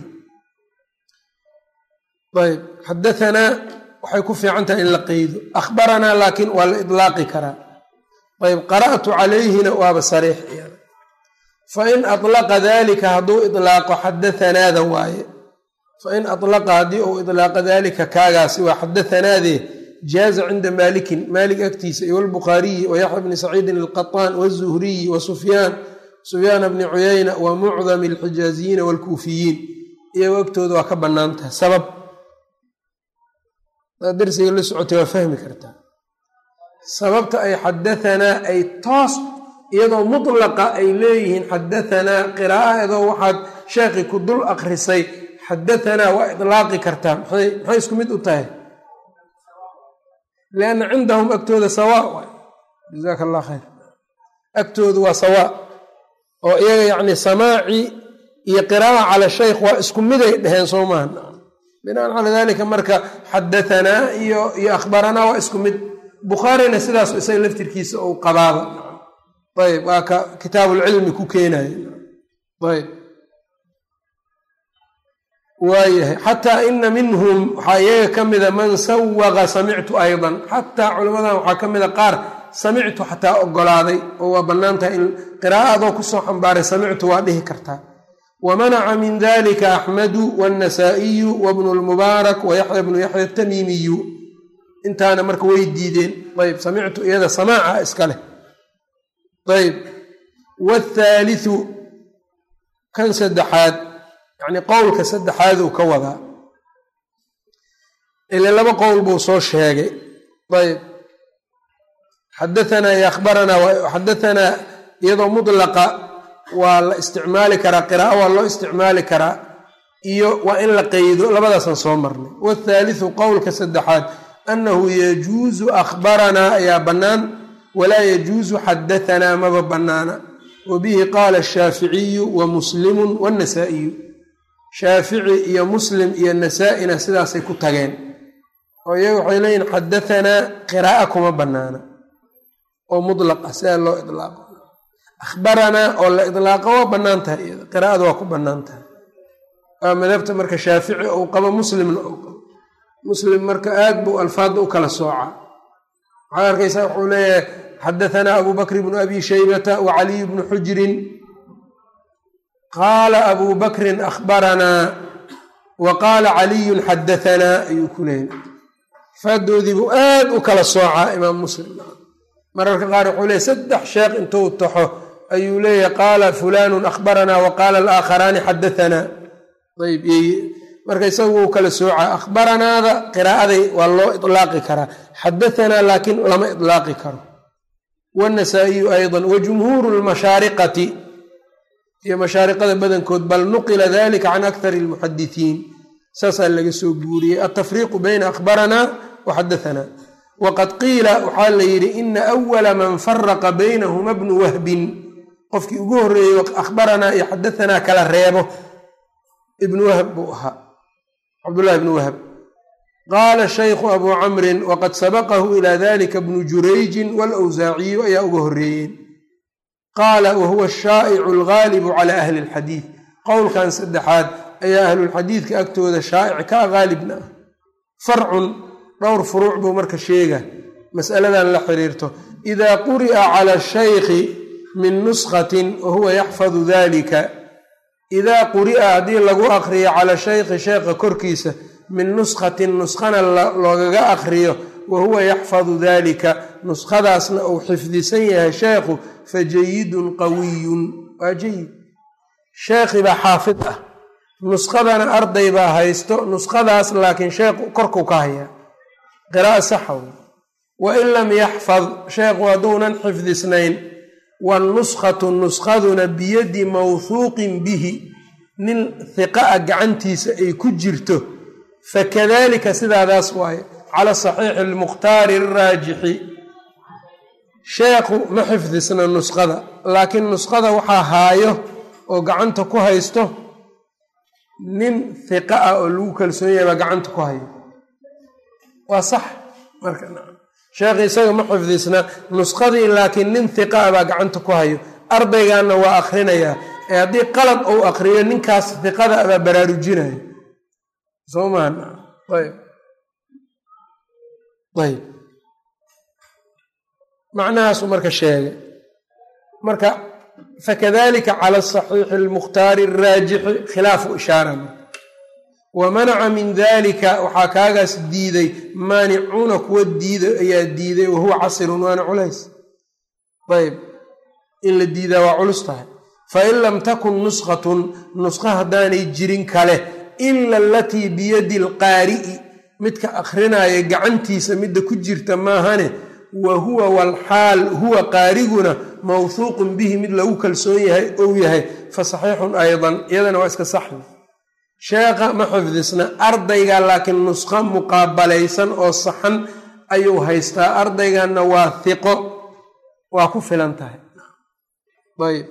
ayb xadahanaa waxay ku fiican tahay in la qeydo akhbaranaa laakiin waa la itlaaqi karaa ayb qara'tu calayhina waaba sariix fain alaqa dalika hadduu ilaaqo xadathanaada waaye fain alaqa haddii uu ilaaqa dalika kaagaasi waa xadathanaadee jaaza cinda maalikin maalik agtiisa iyo walbukhaariyi wa yaxya bni saciidin alqaطaan wazuhriyi wa sufyaan sufyaana bni cuyayna wa mucdami alxijaaziyiina waalkuufiyiin iyago agtooda waa ka bannaan tahay sabab darsiga la socotay waa fahmi kartaa sababta ay xadahanaa ay toos iyadoo mutlaqa ay leeyihiin xadahanaa qiraa'adoo waxaad sheekhi ku dul akrisay xadahanaa waa itlaaqi kartaa maxay maxay isku mid u tahay lianna cindahum agtooda sawaa waay jazaaka allah khayr agtooda waa sawaa oo iyaga yacni samaaci iyo qiraa'a cala shaykh waa isku miday dheheen soo maaha binaan calaa dalika marka xadahanaa iyo iyo akhbaranaa waa isku mid bukhaarina sidaas isaga laftirkiisa uu qabaaba ayb waa ka kitaabulcilmi ku keenaya ayb waayahay xataa ina minhum waxaa iyaga ka mida man sawaqa samictu aydan xataa culamadan waxaa ka mida qaar samictu xataa ogolaaday oo waa bannaantahay in qiraa'adoo kusoo xambaaray samictu waa dhihi kartaa. wamanaca min dalika axmedu wاnnasaa'iyu wabnu lmubaarak wayaxya bnu yaxya atamiimiyu intaana marka way diideen. ayb samictu iyada samaaca iska leh. ayb wاthaaliثu kan saddexaad yani qowlka saddexaad uu ka wadaa ila laba qowl buu soo sheegay. ayb xadaanaa iyo akhbaranaa xadaanaa iyadoo mudlaqa waa la isticmaali karaa, qiraa'o waa loo isticmaali karaa, iyo waa in la qeydo, labadaasaan soo marnay. wاthaaliثu qowlka saddexaad annahu yajuuzu akhbaranaa ayaa bannaan walaa yajuuzu xadaanaa maba bannaana. wabihi qaala ashaaficiyu wa muslimu wاnnasaa'iyu. shaafici iyo muslim iyo nasaa-ina sidaasay ku tageen oo iyaga waxay leeyihin xadaanaa qiraa'a kuma bannaana oo mudlaqa sidaa loo idlaaqo. akhbaranaa oo la idlaaqo waa bannaan tahay iyada qiraa'ada waa ku bannaan tahay. waa madhabta marka shaafici ou qabo muslimna ou qabo. muslim marka aad buu alfaadda u kala soocaa. waxaa arkaysaa wuxuu leeyahay xadaanaa abu bakr bnu abi shaybata wa caliy bnu xujrin qaala abu bakrin akhbaranaa wa qaala caliyun xadaanaa ayuu ku leeyahy. alfaaddoodiibuu aad u kala soocaa imaam muslim. mararka qaar wuxuu leeyahy saddex sheekh intuu taxo ayuu leeyahay qaala fulaanun akhbaranaa wa qaala alaakharaani xadaanaa. ayb marka isagu wuu kala soocaa. akhbaranaada qiraa'aday waa loo idlaaqi karaa, xadaanaa laakiin lama idlaaqi karo. wاnnasaa'iyu ayضa wajumhuuru lmashaariqati iyo mashaariqada badankood bal nuqila dalika can akthar اlmuxadisiin saasaa laga soo guuriyey altafriiqu bayna akhbaranaa wa xadaanaa. waqad qiila waxaa la yidhi ina awala man faraqa baynahuma bnu wahbin qofkii ugu horreeyey akhbaranaa iyo xadaanaa kala reebo ibnu wahb buu ahaa, cabdullahi ibnu wahb. qaala shaykhu abuu camrin waqad sabaqahu ilaa dalika bnu jurayjin wاlawsaaciyu ayaa uga horreeyeen. qaala wahuwa ashaa'icu algaalibu calaa ahli اlxadiid. qowlkan saddexaad ayaa ahlulxadiidka agtooda shaa'ic ka gaalibna ah. farcun dhowr furuuc buu marka sheega mas'aladan la xiriirto. idaa quri'a cala shaykhi min nuskhatin wahuwa yaxfadu dalika. idaa quri'a haddii lagu akriyo cala shaykhi sheekha korkiisa min nuskhatin nuskhana loogaga akriyo wahuwa yaxfadu dalika nuskhadaasna uu xifdisan yahay sheekhu fajayidun qawiyun waa jayid. sheekhi baa xaafid ah, nuskhadana arday baa haysto, nuskhadaas laakiin sheekhu korkuu ka hayaa qiraa'a saxa wey. wain lam yaxfad sheekhu hadduunan xifdisnayn wanuskhatu nuskhaduna biyadi mawhuuqin bihi nin hiqaa gacantiisa ay ku jirto fakadalika sidaadaas waaye cala saxiixi almukhtaari araajixi. sheekhu ma xifdisna nuskhada laakiin nuskhada waxaa haayo oo gacanta ku haysto nin hiqa ah oo lagu kalsoon yahay baa gacanta ku hayo, waa sax. marka sheekhi isaga ma xifdisna nuskhadii laakiin nin hiqa ah baa gacanta ku hayo, ardaygaana waa akrinayaa. ee haddii qalad uu akriyo ninkaas hiqada baa baraarujinaya soo mahan. ayb ayb macnahaasuu marka sheegay. marka fakadalika cala saxiixi almukhtaari araajixi khilaafu ishaara. wamanaca min dalika waxaa kaagaas diiday maanicuuna kuwa diida ayaa diiday wahuwa casirun waana culays. ayb in la diidaa waa culus tahay. fain lam takun nuskhatun nuskha haddaanay jirin kale ila alatii biyadi alqaari'i midka akhrinaya gacantiisa midda ku jirta maahane wa huwa walxaal huwa qaariguna mawhuuqun bihi mid lagu kalsoon yahay ou yahay fa saxiixun aydan iyadana waa iska saxi. sheekha ma xifdisna, ardayga laakiin nuskho muqaabalaysan oo saxan ayuu haystaa, ardayganna waa hiqo, waa ku filan tahay. ayb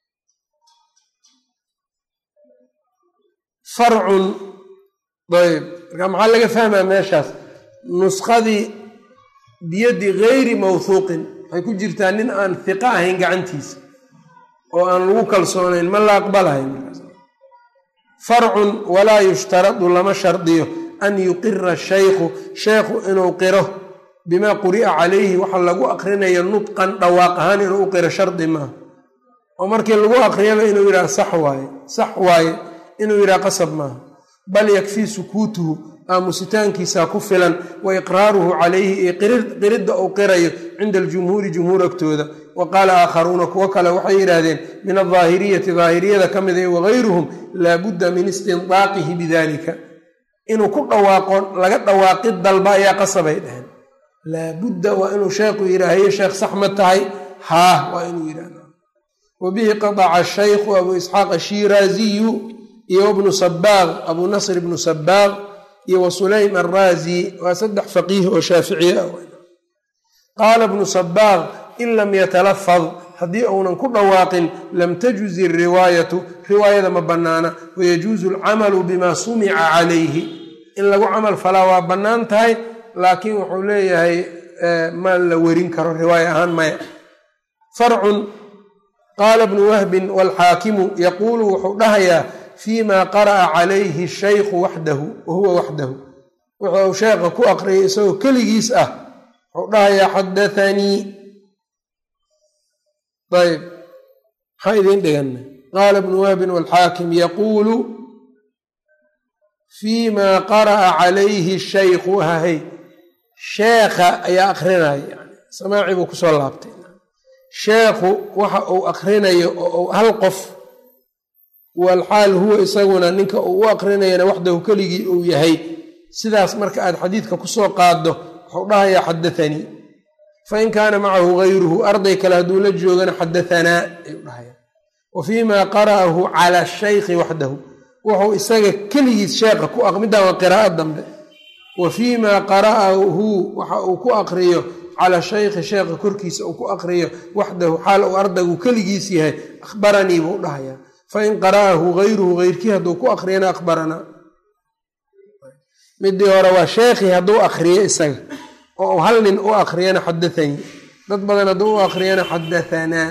farcun. ayb marka maxaa laga fahmaa meeshaas? nuskhadii biyadi gayri mawhuuqin waxay ku jirtaa nin aan hiqo ahayn gacantiisa oo aan lagu kalsoonayn, ma la aqbalahay. farcun walaa yushtaradu lama shardiyo an yuqira shaykhu sheekhu inuu qiro bimaa quri'a calayhi waxa lagu aqrinayo nudqan dhawaaq ahaan inuu u qiro shardi maaha oo markii lagu aqriyaba inuu yidhaha sax waaye sax waaye inuu yidhaha qasab maaha bal yakfii sukuutuhu aamusitaankiisaa ku filan wa iqraaruhu calayhi iyo qiridda uu qirayo cinda aljumhuuri jumhuur agtooda wa qaala aakharuuna kuwo kale waxay yidhaahdeen min aldaahiriyati daahiriyada ka mida wagayruhum laabudda min istindaaqihi bidalika inuu ku dhawaaqo laga dhawaaqid dalba ayaa qasabay dheheen laabudda waa inuu sheekhu yidhaahaye sheekh sax ma tahay haa waa inuu yidhahda wa bihi qadaca shaykhu abu isxaaq ashiraaziyu iyo ibnu sabaaq abu nasr ibnu sabaaq iyo wa sulaym arraazi waa saddex faqiih oo shaaficiye ah qaala ibnu sabaaq in lam yatalafad haddii uunan ku dhawaaqin lam tajuzi riwaayatu riwaayada ma bannaana wayajuuzu alcamalu bimaa sumica calayhi in lagu camal falaa waa bannaan tahay laakiin wuxuu leeyahay ma la werin karo riwaaya ahaan maya farcun qaala ibnu wahbin waalxaakimu yaquulu wuxuu dhahayaa fiima qara'a calayhi shaykhu waxdahu wa huwa waxdahu wuxuu sheekha ku aqriyay isagoo keligiis ah wuxuu dhahayaa xadathanii ayb maxaa idiin dhigana qaala ibnu wahbin waalxaakim yaquulu fiima qara'a calayhi shaykhu hahay sheekha ayaa akrinaya yani samaaci buu kusoo laabtay sheekhu waxa uu akrinayo oo hal qof walxaal huwa isaguna ninka uu u akrinayana waxdahu keligii uu yahay sidaas marka aad xadiidka kusoo qaaddo wuxuu dhahayaa xadathanii fain kaana macahu gayruhu arday kale hadduu la joogana xadahanaa ayuu dhahaya wa fiima qara'ahu cala shaykhi waxdahu wuxuu isaga keligiis sheekha ku midaan waa qiraa'o dambe wa fiima qara'ahu waxa uu ku aqriyo cala shaykhi sheekha korkiisa uu ku aqriyo waxdahu xaal uu ardaygu keligiis yahay akhbaranii buu dhahayaa fain qara'ahu gayruhu gayrkii hadduu ku aqriyana akhbaranaa midii hore waa sheekhii hadduu akriyo isaga oo hal nin u akriyana xadathanii dad badan hadduu u akriyana xadahanaa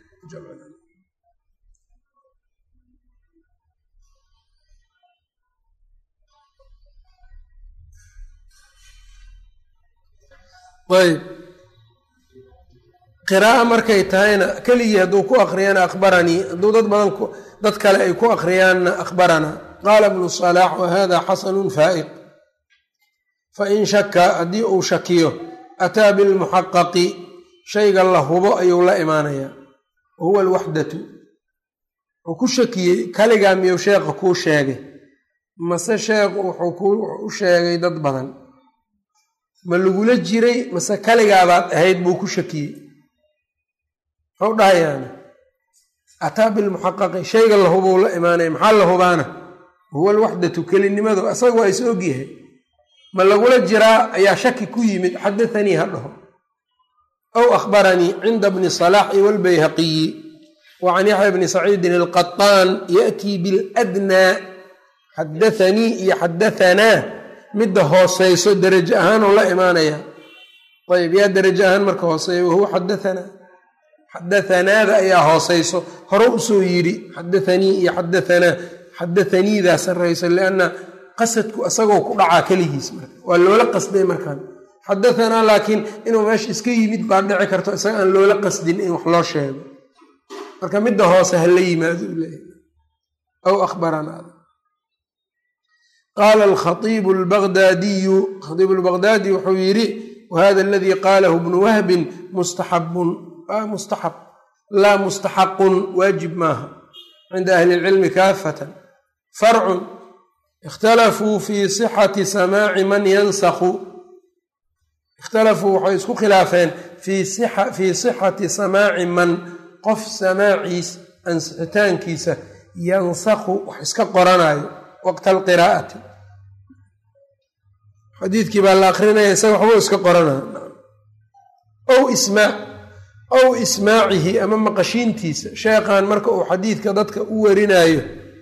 ayb qiraa'o markay tahayna keligii hadduu ku akriyana akhbaranii hadduu dad badan dad kale ay ku akriyaanna akhbaranaa qaala ibnu salaax wa hada xasanun faa'iq fain shaka haddii uu shakiyo ataa bilmuxaqaqi shayga la hubo ayuu la imaanayaa wa huwa alwaxdatu wuxuu ku shakiyey kaligaa miyuu sheekha kuu sheegay mase sheekhu wuxuu u sheegay dad badan ma lagula jiray mase kaligaabaad ahayd buu ku shakiyey muxuu dhahayaana ataa bilmuxaqaqi shayga la hubou la imaanaya maxaa la hubaana huwa alwaxdatu kelinimadu asaga waa is ogyahay ma lagula jiraa ayaa shaki ku yimid xadathanii ha dhaho aw akhbaranii cinda bni salaaxi waalbayhaqiyi wa can yaxya bni saciidin alqaطaan ya'tii biladnaa xadathanii iyo xadahanaa midda hooseyso derajo ahaanoo la imaanaya ayb yaa derajo ahaan marka hooseeya wahuwa xadahanaa xadathanaada ayaa hooseyso hore usoo yidhi xadathanii iyo xadahanaa xadathaniidaa sarrayso lianna qasadku isagoo ku dhacaa keligiis marka waa loola qasday markaan xadahanaa laakiin inuu meesha iska yimid baa dhici karto isaga aan loola qasdin in wax loo sheego marka midda hoose ha la yimaado u leeyahay aw akhbaranaada qaala alkhaiibu albagdaadiyu khaiibu albagdaadi wuxuu yidhi wahada aladii qaalahu ibnu wahbin mustaxabun mustaxab laa mustaxaqun waajib maaha cinda ahli ilcilmi kaafatan farcun ikhtalafuu fii sixati samaaci man yansakhu ikhtalafuu waxay isku khilaafeen fii sixati samaaci man qof samaaciis ansixitaankiisa yansakhu wax iska qoranayo waqta alqiraa'ati xadiidkii baa la akrinaya isaga waxbuu iska qoranayo ow ismaa ow ismaacihi ama maqashiintiisa sheekhan marka uu xadiidka dadka u warinayo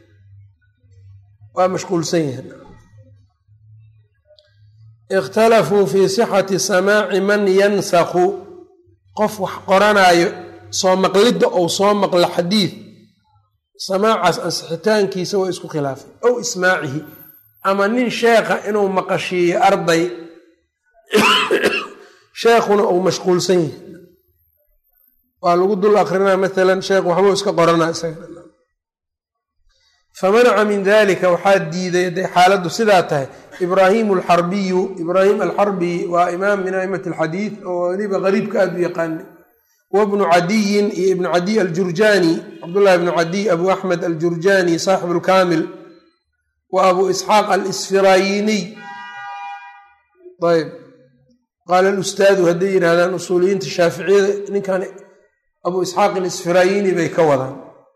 waa mashquulsan yahay ikhtalafuu fii sixati samaaci man yansakhu qof wax qoranaayo soo maqlidda ou soo maqlo xadiid samaacaas ansixitaankiisa waa isku khilaafay ow ismaacihi ama nin sheekha inuu maqashiiyo arday sheekhuna uu mashquulsan yahay waa lagu dul akrinaa maalan sheekh waxbuu iska qoranaa isaga. famanaca min dalika waxaa diiday hadday xaaladdu sidaa tahay ibraahimu alxarbiyu ibraahim alxarbi waa imaam min aimati alxadiid oo weliba qariibka aada u yaqaana wabnu cadiyin iyo ibnu cadiy aljurjani cabdullahi ibnu cadiy abu axmed aljurjani saaxibu lkaamil wa abu isxaaq alisfirayiniy ayb qaala alustaadu hadday yidhahdaan usuuliyiinta shaaficiyada ninkan abu isxaaq alisfirayini bay ka wadaan.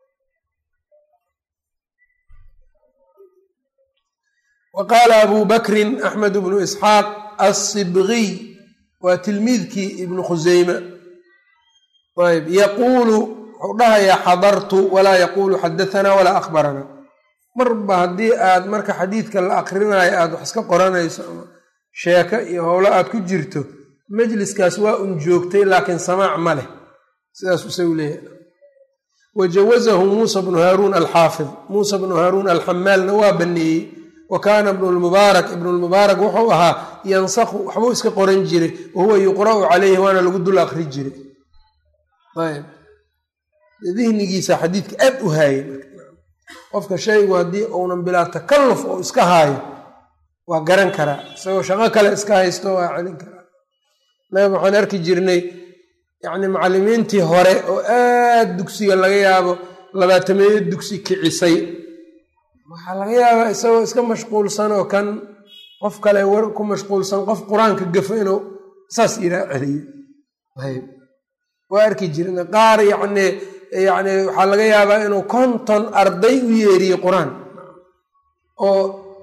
wa qaala abu bakrin axmed bnu isxaaq assibgiy waa tilmiidkii ibnu khuseyme ayb yaquulu wuxuu dhahayaa xadartu walaa yaquulu xadahanaa walaa akhbaranaa. marba haddii aad marka xadiidka la akrinaayo aada wax iska qoranayso ama sheeko iyo howlo aad ku jirto majliskaas waa un joogtay laakiin samaac ma leh sidaasuu isagu leeyahay. wajawazahu muusa bnu haaruun alxaafid muusa bnu haaruun alxamaalna waa baneeyey wa kaana ibnu lmubaarak ibnu lmubaarak wuxuu ahaa yansakhu waxbuu iska qoran jiray wahuwa yuqra'u caleyhi waana lagu dul akri jiray. ayb dihnigiisa xadiidka aad u haayay qofka shaygu haddii uunan bilaa takalluf oo iska haayo waa garan karaa isagoo shaqo kale iska haysto waa celin karaa. naga waxaan arki jirnay yacni macallimiintii hore oo aad dugsiga laga yaabo labaatameeyo dugsi kicisay waxaa laga yaabaa isagoo iska mashquulsan oo kan qof kale war ku mashquulsan qof qur-aanka gafo inuu saas iraa celiyo ayb waa arki jirna qaar yacni yacni waxaa laga yaabaa inuu konton arday u yeeriyo qur-aan oo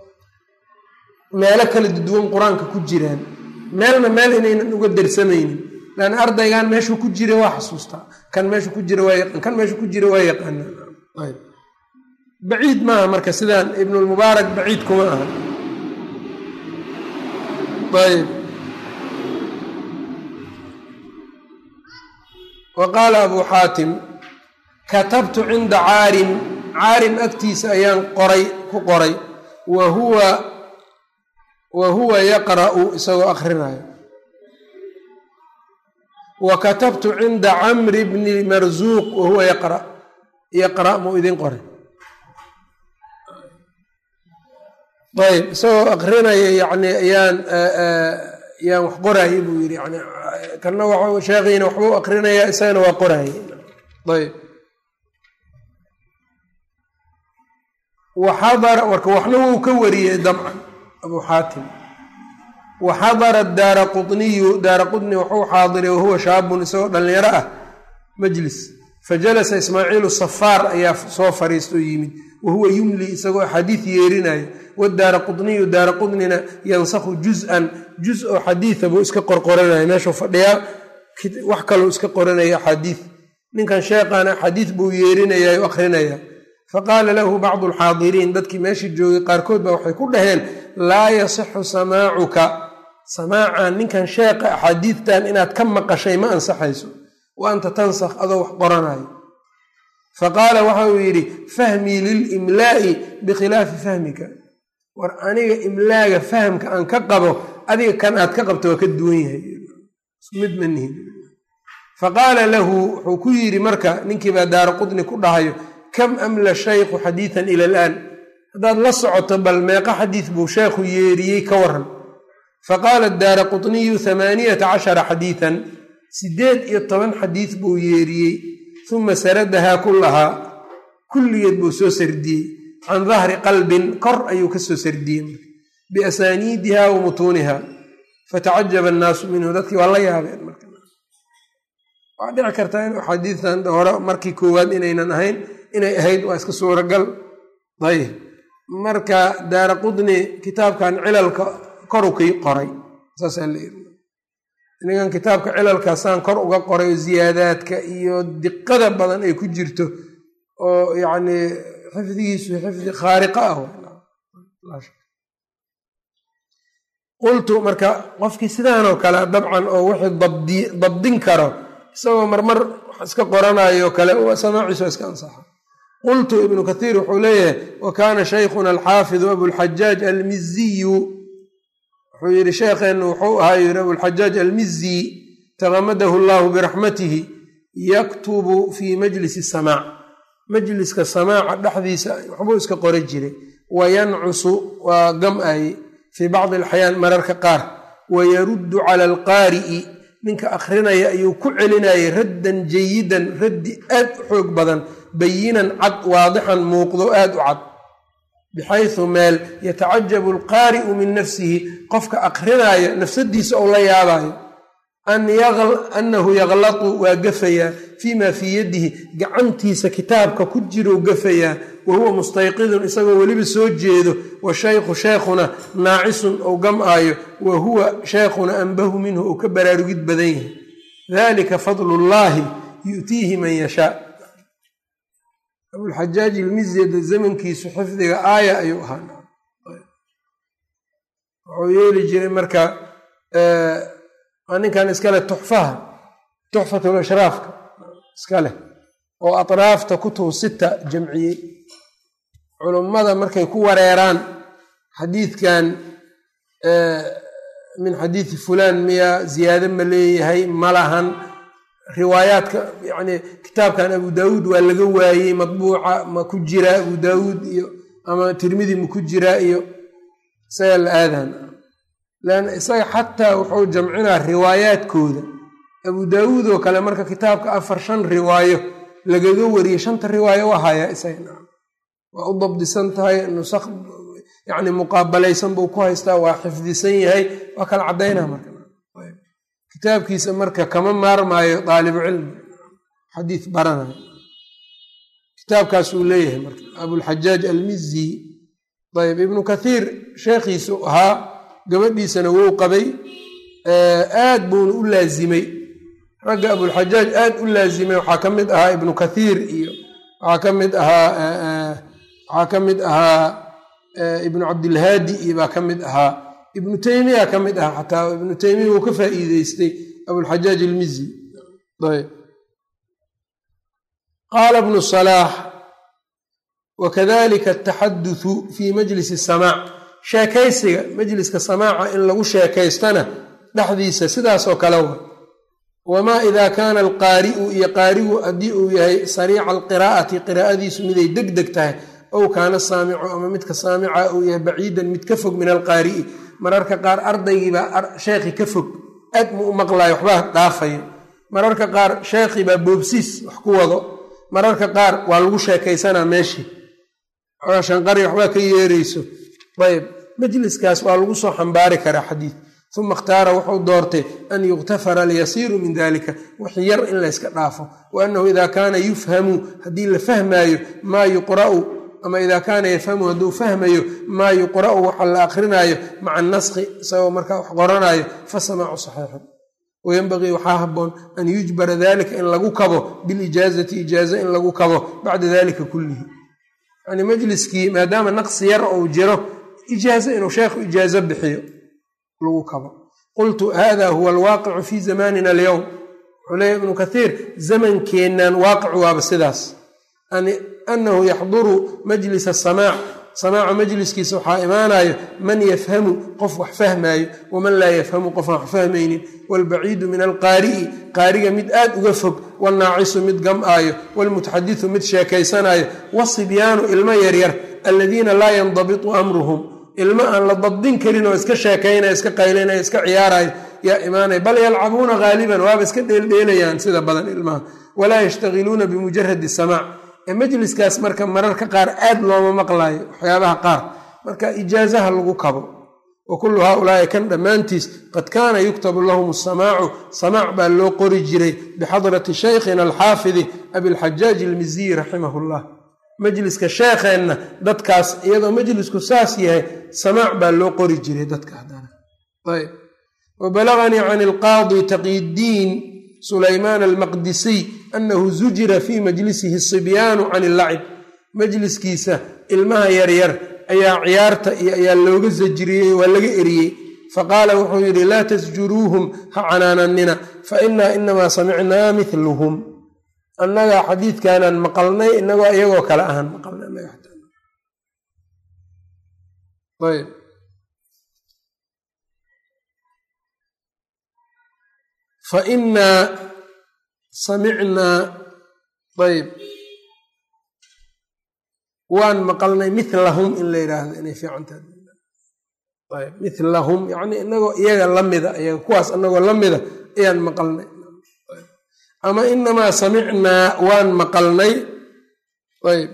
meelo kala duwan qur-aanka ku jiraan meelna meel inaynan uga darsamaynin laanna ardaygan meeshuu ku jira waa xasuustaa kan meeshu ku jira waa yaqaan kan meeshu ku jira waa yaqaana ayb baciid maaha marka sidaan ibnulmubaarak baciid kuma aha. ayb wa qaala abuu xaatim katabtu cinda caarim caarim agtiisa ayaan qoray ku qoray wa huwa wa huwa yaqra'u isagoo akhrinayo wa katabtu cinda camri bni marzuuq wa huwa yaqra' yaqra' muu idin qoray ayb isagoo akrinaya yani ayaan ayaan wax qoraayey buu yidhi yani kana wa sheekhiina waxbuu akrinayaa isagana waa qoraayey. ayb waxadara marka waxna wuu ka wariyey dabcan abuu xaatim waxadara daara quniyu daara qutni wuxuu xaadiray wahuwa shaabun isagoo dhallinyaro ah majlis fajalasa ismaaciilu safaar ayaa soo fariisto yimid wahuwa yumli isagoo axaadiid yeerinayo wadaara qutniyu daara qutnina yansakhu juz-an juz oo xadiida buu iska qorqoranaya meeshuu fadhiyaa wax kalou iska qoranaya axaadiid ninkan sheeqaana axaadiid buu yeerinaya o akrinaya faqaala lahu bacdu alxaadiriin dadkii meeshii joogay qaarkood baa waxay ku dhaheen laa yasixu samaacuka samaacan ninkan sheeqa axaadiidtan inaad ka maqashay ma ansaxayso wa anta tansakh adoo wax qoranayo. faqaala waxa uu yidhi fahmii lilimlaa'i bikhilaafi fahmika war aniga imlaaga fahamka aan ka qabo adiga kan aad ka qabto waa ka duwan yahay mid manihin. faqaala lahu wuxuu ku yidhi marka ninkiibaa daara qutni ku dhahayo kam amla shaykhu xadiidan ila alaan haddaad la socoto bal meeqa xadiid buu sheekhu yeeriyey ka waran. faqaala daara qutniyu hamaaniyata cashara xadiidan sideed iyo toban xadiid buu yeeriyey uma saradahaa kullahaa kulligeed buu soo sardiyey can dahri qalbin kor ayuu ka soo sardiyey biasaaniidiha wa mutuuniha fatacajaba annaasu minhu dadkii waa la yaabeen marka waa dhici kartaa in axaadiidtan hore markii koowaad inaynan ahayn inay ahayd waa iska suuragal. ayb marka daara qudni kitaabkan cilalka korukii qoray saasaa la yiri ningan kitaabka cilalkaasaan kor uga qoray oo ziyaadaadka iyo diqada badan ay ku jirto oo yacni xifdigiisu xifdi khaariqa ah. qultu marka qofkii sidaanoo kale dabcan oo wixii dabdi dabdin karo isagoo marmar wax iska qoranayo kale samaaciisu iska ansaxa. qultu ibnu kathiir wuxuu leeyahay wa kaana shaykhuna alxaafidu abulxajaaj almiziyu wuxuu wuxuu yidhi sheekheenu wuxuu ahaa yidhi abulxajaaj almizi taqamadahu allahu biraxmatihi yaktubu fii majlisi samaac majliska samaaca dhexdiisa waxbuu iska qori jiray wayancusu waa gam-aye fii bacdi alxayaan mararka qaar wayaruddu cala alqaari'i ninka akhrinaya ayuu ku celinayay raddan jayidan raddi aad u xoog badan bayinan cad waadixan muuqdo aad u cad bixaysu meel yatacajabu alqaari'u min nafsihi qofka akhrinaya nafsadiisa ou la yaabayo annahu yaklatu waa gafayaa fii maa fii yadihi gacantiisa kitaabka ku jirou gafayaa wa huwa mustayqidun isagoo weliba soo jeedo wa shaykhu sheekhuna naacisun ou gam-aayo wa huwa sheekhuna anbahu minhu ou ka baraarugid badan yahay dalika fadlullaahi yu'tiihi man yashaa abulxajaaj ilmiziyada zamankiisu xifdiga aaya ayuu ahaa wuxuu yeeli jiray marka ninkan iskale tuxfaha tuxfatul ashraafka iskale oo atraafta kutubu sita jamciyey culummada markay ku wareeraan xadiidkan min xadiidi fulaan miya ziyaado ma leeyahay ma lahan riwaayaadka yacni kitaabkan abu daawuud waa laga waayey matbuuca ma ku jiraa abu daawuud iyo ama tirmidi ma ku jiraa iyo isaga la aadaan lan isaga xataa wuxuu jamcinaa riwaayaadkooda abu daawuud oo kale marka kitaabka afar shan riwaayo lagaga wariyey shanta riwaayo waa hayaa isaga waa u dabdisan tahay nusakh yacni muqaabalaysan buu ku haystaa waa xifdisan yahay waa kala caddaynaa marka kitaabkiisa marka kama maarmaayo daalibu cilmi xadiis baranayo kitaabkaas uu leeyahay marka abulxajaaj almizi ayb ibnu kathiir sheekhiisu ahaa gabadhiisana wou qabay aad buuna u laazimay ragga abulxajaaj aad u laazimay waxaa ka mid ahaa ibnu kathiir iyo waxaa ka mid ahaa waxaa ka mid ahaa ibnu cabdilhaadi iyo baa ka mid ahaa ibnu taymiya ka mid ahaa xataa ibnu taymiya wuu ka faa'iideystay abulxajaaj ilmizi ayb qaala ibnu salaax wakadalika ataxaduthu fii majlisi samaac sheekaysiga majliska samaaca in lagu sheekaystana dhexdiisa sidaasoo kale wa wamaa idaa kaana alqaari'u iyo qaarigu haddii uu yahay sariica alqiraa'ati qiraa'adiisu miday deg deg tahay ow kaana saamicu ama midka saamica uu yahay baciidan mid ka fog min alqaari'i mararka qaar ardaygiibaa sheekhi ka fog aad mu u maqlaayo waxbaa dhaafayo mararka qaar sheekhiibaa boobsiis wax ku wado mararka qaar waa lagu sheekaysanaa meeshii shanqari waxbaa ka yeerayso ayb majliskaas waa lagu soo xambaari karaa xadiid uma ikhtaara wuxuu doortay an yuktafara alyasiiru min dalika wax yar in layska dhaafo wa annahu idaa kaana yufhamu haddii la fahmaayo maa yuqra'u ama idaa kaana yafhamu hadduu fahmayo maa yuqra'u waxa la akrinaayo maca naskhi isagoo markaa wax qoranayo fasamaacu saxiixun wayanbagii waxaa haboon an yujbara dalika in lagu kabo bilijaazati ijaaza in lagu kabo bacda dalika kullihi yani majliskii maadaama naqsi yar ou jiro ijaaza inuu sheekhu ijaazo bixiyo lagu kabo qultu hada huwa alwaaqicu fi zamanina alyowm wuxuu leeya ibnu kathiir zamankeennan waaqicu waaba sidaas annahu yaxduru majlis asamaac samaaca majliskiisa waxaa imaanayo man yafhamu qof wax fahmaayo waman laa yafhamu qofaan wax fahmaynin waalbaciidu min alqaari'i qaariga mid aad uga fog waalnaacisu mid gam-aayo waalmutaxadisu mid sheekaysanaayo wasibyaanu ilmo yaryar aladiina laa yandabitu amruhum ilmo aan la dabdin karin oo iska sheekaynaya iska qaylinaya iska ciyaarayo yaa imaanaya bal yalcabuuna haaliban waaba iska dheeldheelayaan sida badan ilmaha walaa yashtagiluuna bimujaradi samaac ee majliskaas marka mararka qaar aad looma maqlaayo waxyaabaha qaar marka ijaazaha lagu kabo wa kullu haaulaai kan dhammaantiis qad kaana yuktabu lahum asamaacu samaac baa loo qori jiray bixadrati shaykhina alxaafidi abilxajaaj ilmiziyi raximahu llah majliska sheekheenna dadkaas iyadoo majlisku saas yahay samaac baa loo qori jiray dadka haddana ayb wabalaganii can ilqaadi taqiyiddiin sulaymaan almaqdisiy annahu zujira fii majlisihi sibyaanu can illacib majliskiisa ilmaha yaryar ayaa ciyaarta iyo ayaa looga sajiriyey waa laga eriyey faqaala wuxuu yidhi laa tasjuruuhum ha canaananina fa innaa inamaa samicnaa miluhum annagaa xadiidkaanaan maqalnay inagoo iyagoo kale ahaan maqalnay ayb fainaa samicnaa ayb waan maqalnay milahum in la yidhaahdo inay fiicantahay ayb milahum yani inagoo iyaga lamida iyaga kuwaas inagoo lamida ayaan maqalnay ama inamaa samicnaa waan maqalnay ayb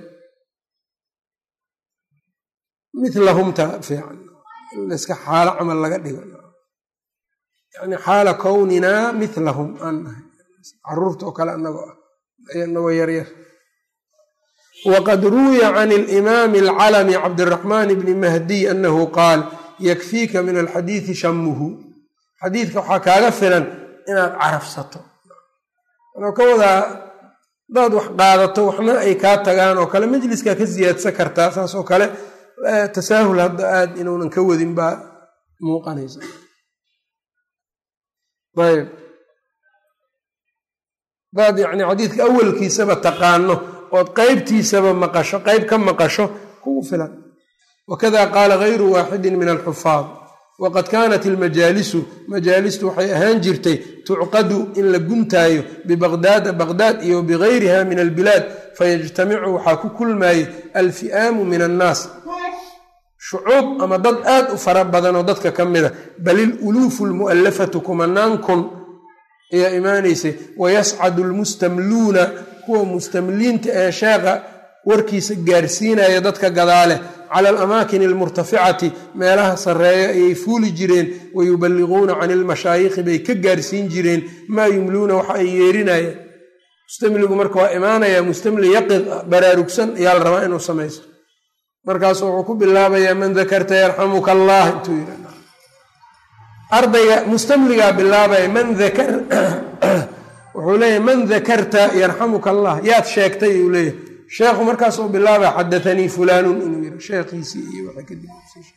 milahumta fiican in layska xaalo camal laga dhigo yani xaala kowninaa milahum aan nahay caruurta oo kale anagoo ah inagoo yaryar. waqad ruwiya can alimaami alcalami cabdiraxmaan bni mahdiy anahu qaal yakfiika min alxadiidi shamuhu, xadiidka waxaa kaaga filan inaad carafsato. anoo ka wadaa hadaad wax qaadato waxna ay kaa tagaan oo kale majliskaa ka siyaadsan kartaa, saas oo kale tasaahul hadda aad inuunan ka wadin baa muuqanaysa. ayb hadaad yani xadiidka awalkiisaba taqaano ood qeybtiisaba maqasho qeyb ka maqasho kugu filan. wakada qaala gayru waaxidin min alxufaad waqad kaanat ilmajaalisu majaalistu waxay ahaan jirtay tucqadu in la guntaayo bibaqdaada baqdaad iyo bigayriha min albilaad fayajtamicu waxaa ku kulmaayey alfi'aamu min annaas, shucuub ama dad aad u fara badan oo dadka ka mida, bal iluluufu lmu'allafatu kumanaan kun ayaa imaanaysay. wayascadu lmustamluuna kuwa mustamliinta ee sheeqa warkiisa gaarsiinaya dadka gadaale cala alamaakin almurtaficati meelaha sarreeya ayay fuuli jireen, wayuballiquuna can ilmashaayikhi bay ka gaarsiin jireen maa yumluuna waxa ay yeerinayaan. mustamligu marka waa imaanaya mustamli yaqid baraarugsan ayaa la rabaa inuu samayso. markaasu wuxuu ku bilaabayaa man dakarta yarxamuka allah intuu yidha ardayga mustamligaa bilaabaya man dakar wuxuu leeyahy man dakarta yarxamuka allah yaad sheegtay uu leeyahy. sheekhu markaasuu bilaabaya xadathanii fulaanun inuu yidha sheekhiisii iyo waxa kadib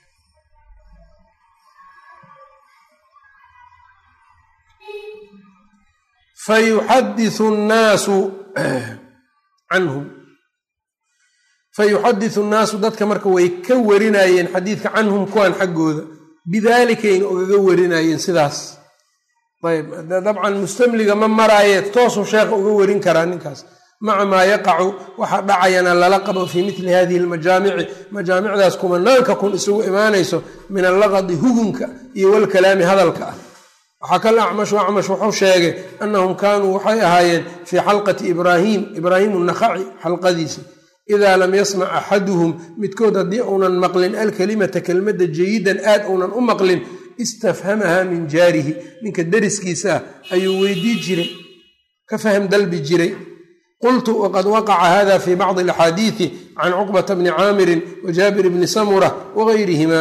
fayuxadisu nnaasu canhum fayuxadisu nnaasu dadka marka way ka warinayeen xadiidka canhum kuwan xaggooda bidaalikayna ogaga warinayeen sidaas. ayb dabcan mustamliga ma maraaye toosuu sheekha uga warin karaa ninkaas maca maa yaqacu waxa dhacayana lala qabo fii mitli hadihi almajaamici majaamicdaas kumanaanka kun isugu imaanayso min allaqadi hugunka iyo walkalaami hadalka ah. waxaa kal acmashu acmash wuxuu sheegay annahum kaanuu waxay ahaayeen fii xalqati ibraahim ibraahim annakhaci xalqadiisa idaa lam yasmac axaduhum midkood haddii uunan maqlin alkelimata kelmadda jayidan aad uunan u maqlin istafhamaha min jaarihi ninka deriskiisa ah ayuu weydii jiray ka fahm dalbi jiray. qultu waqad waqaca hada fi bacdi alaxaadiidi can cuqbata bni caamirin wa jaabir bni samura wagayrihima.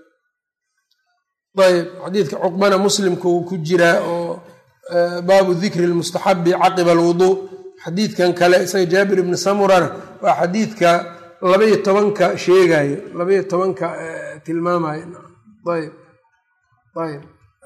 ayb xadiidka cuqbana muslimka uu ku jiraa oo baabu dikri lmustaxabi caqiba alwuduu. xadiidkan kale isaga jaabir ibni samurana waa xadiidka labaiyo tobanka sheegayo labaiyo tobanka tilmaamayo. ayb ayb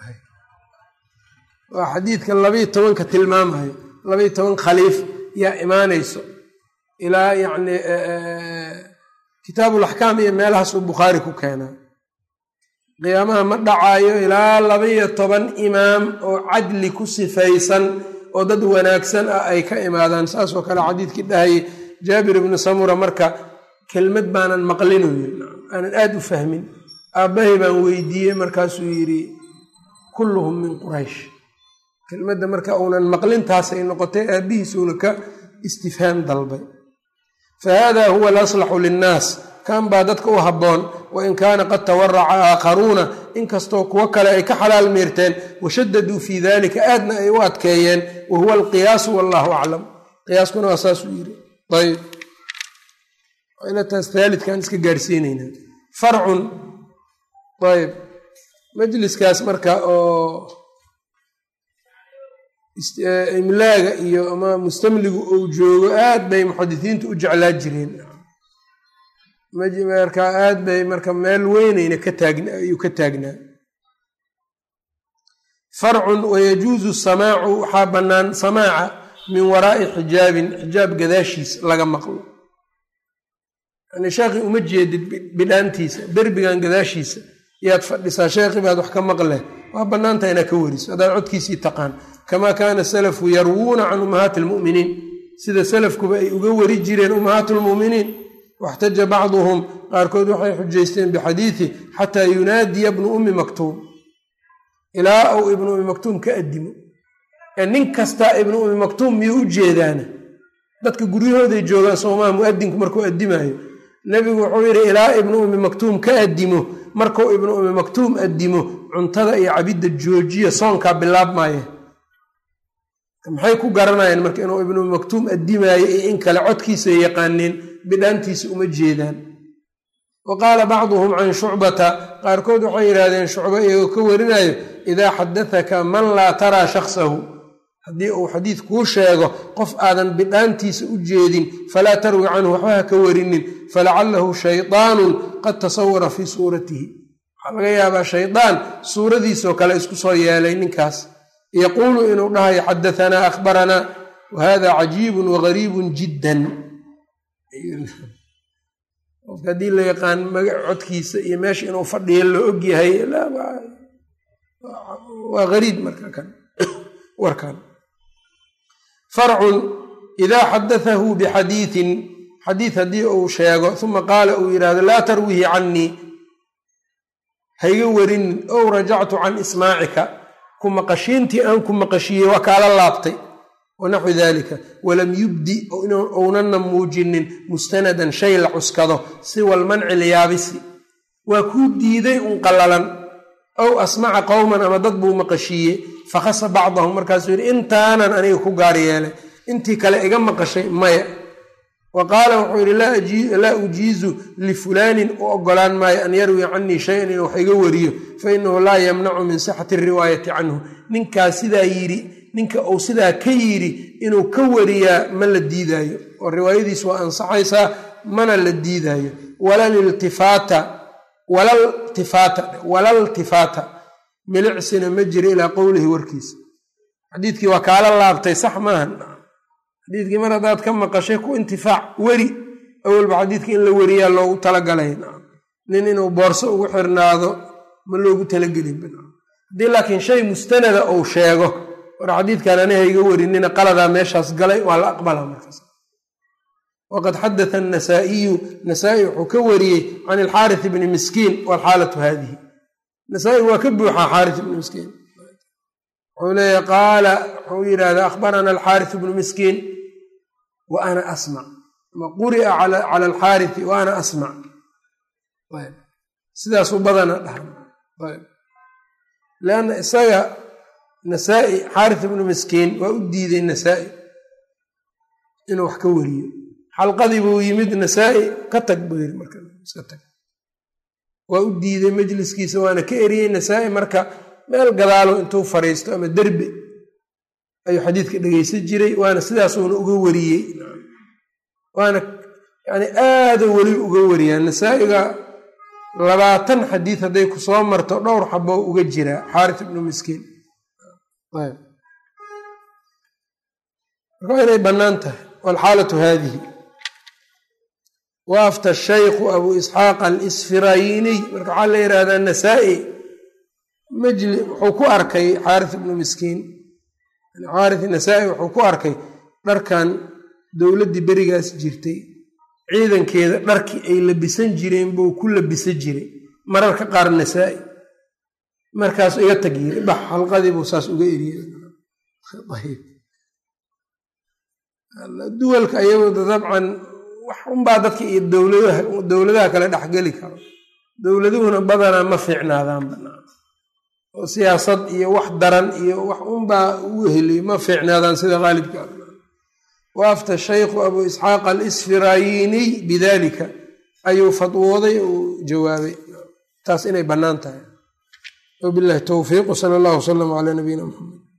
waa xadiidka labaiyo tobanka tilmaamayo labaiyo toban khaliif yaa imaanayso ilaa yacni kitaabulaxkaam iyo meelahaas uu bukhaari ku keenaa. qiyaamaha ma dhacaayo ilaa labaiyo toban imaam oo cadli ku sifaysan oo dad wanaagsan ah ay ka imaadaan. saasoo kale xadiidkii dhahayay jaabir ibni samura marka kelmad baanan maqlinu yiri aanan aada u fahmin, aabbahay baan weydiiyey markaasuu yidhi kulluhum min quraysh. kelmadda marka uunan maqlintaasay noqotay aabbihiisuuna ka istifhaam dalbay. fa hada huwa alaslaxu linnaas, kan baa dadka u habboon. wain kaana qad tawaraca aakharuuna inkastoo kuwo kale ay ka xalaal meerteen washadaduu fii dalika aadna ay u adkeeyeen, wa huwa alqiyaasu wallahu aclam. qiyaaskuna waa saasuu yidhi. ayb inataas taalidkaan iska gaarsiinaynaa farcun. ayb majliskaas marka oo imlaaga iyo ama mustamligu uu joogo aad bay muxadisiintu u jeclaa jireen. marka aad bay marka meel weynayna ka taagn ayuu ka taagnaa. farcun wayajuuzu samaacu waxaa bannaan samaaca min waraa'i xijaabin xijaab gadaashiis laga maqlo. yani sheekhi uma jeedid bidhaantiisa derbigan gadaashiisa yaad fadhisaa sheekhi baad wax ka maqle waa bannaanta inaad ka wariso haddaad codkiisii taqaan kamaa kaana salafu yarwuuna can ummahaati almu'miniin sida salafkuba ay uga wari jireen ummahaatu lmu'miniin waxtaja bacduhum qaarkood waxay xujaysteen bixadiidi xataa yunaadiya ibnu ummi maktuum ilaa uu ibnu ummi maktuum ka addimo ee nin kastaa ibnu ummi maktuum miyuu u jeedaana dadka guryahooday joogaan soomaa mu'adinku markuu addimaayo nebigu wuxuu yidhi ilaa ibnu ummi maktuum ka addimo markuu ibnu ummi maktuum addimo cuntada iyo cabidda joojiya soonkaa bilaabmaaye maxay ku garanayeen marka inuu ibnu ummi maktuum addimaayo iyo in kale codkiisa yaqaaneen bidhaantiisa uma jeedaan wa qaala bacduhum can shucbata qaarkood waxay yidhaahdeen shucbo iyagoo ka warinayo idaa xadathaka man laa taraa shaksahu haddii uu xadiid kuu sheego qof aadan bidhaantiisa u jeedin falaa tarwi canhu waxba ha ka warinin falacalahu shaydaanun qad tasawara fii suuratihi waxaa laga yaabaa shaydaan suuradiisoo kale isku soo yeelay ninkaas yaquulu inuu dhahayo xadahanaa akhbaranaa wa hada cajiibun wagariibun jiddan qofka haddii la yaqaan magac codkiisa iyo meesha inuu fadhiyo la og yahay waa gariib marka kan warkan farcun idaa xadatahu bixadiiin xadiid haddii uu sheego uma qaala uu yidhaahdo laa tarwihi cannii hayga warinin ow rajactu can ismaacika ku maqashiintii aan ku maqashiyey waa kaala laabtay wanaxwi dalika walam yubdi ounana muujinin mustanadan shay la cuskado siwa almanci lyaabisi waa kuu diiday un qallalan ow asmaca qowman ama dad buu maqashiiye fakhasa bacdahum markaasuu yidhi intaanan aniga ku gaar yeelay intii kale iga maqashay maya wa qaala wuxuu yidhi laa ujiizu lifulaanin u ogolaan maayo an yarwi canii shay-an inuu wax iga wariyo fa inahu laa yamnacu min sixati riwaayati canhu ninkaas sidaa yidhi ninka uu sidaa ka yidhi inuu ka wariyaa ma la diidaayo oo riwaayadiis waa ansaxaysaa mana la diidaayo walaliltifaata walaltifaata walaltifaata milicsina ma jiro ilaa qowlihi warkiisa xadiidkii waa kaala laabtay sax maahan xadiidkii mar haddaad ka maqashay ku intifaac weri awalba xadiidka in la weriyaa loogu talagalay nin inuu boorso ugu xirnaado ma loogu talagelin haddii laakiin shay mustanada uu sheego war xadiidkan ani hayga warinina qaladaa meeshaas galay waa la aqbala markaas waqad xadatha anasaa'iyu nasaa-i wuxuu ka wariyey can alxaarith ibni miskiin walxaalatu haadihi nasaa-i waa ka buuxaa xaarith ibni miskiin wuxuu leeya qaala wuxuu yidhahdaa akhbarana alxaarith ibnu miskiin wa ana asmac ama quri'a cala alxaarithi wa ana asmac sidaasuu badana dhaha leanna isaga nasaa-i xaarith ibnu miskiin waa u diiday nasaa-i inuu wax ka wariyo xalqadii buu yimid nasaa-i ka tag buu yiri marka iska tag waa u diiday majliskiisa waana ka eriyey nasaa-i marka meel gadaalo intuu fariisto ama derbi ayuu xadiidka dhegeysan jiray waana sidaasuuna uga wariyey waana yani aada weli uga wariyaa nasaa-iga labaatan xadiid hadday ku soo marto dhowr xabo uga jiraa xaarith ibnu miskiin marka waa inay bannaan tahay walxaalatu haadihi waafta shaykhu abu isxaaq alisfirayiniy marka waxaa la yidhaahdaa nasaa-i majli wuxuu ku arkay xaarith ibnu miskiin xaarith nasaa-i wuxuu ku arkay dharkan dowladdii berigaas jirtay ciidankeeda dharkii ay labisan jireen buu ku labisan jiray mararka qaar nasaa-i markaas iga tag yiri bax xalqadii buu saas uga eriyey duwalka ayagooda dabcan wax unbaa dadka iyo dowladaha dowladaha kale dhexgeli karo dowladuhuna badanaa ma fiicnaadaan banaan oo siyaasad iyo wax daran iyo wax unbaa ugu heliy ma fiicnaadaan sida qaalibka waafta shaykhu abu isxaaq alisfirayiniy bidalika ayuu fadwooday uu jawaabay taas inay bannaan tahay wabillahi towfiiq sala allahu wasalam calaa nabiyina muxamed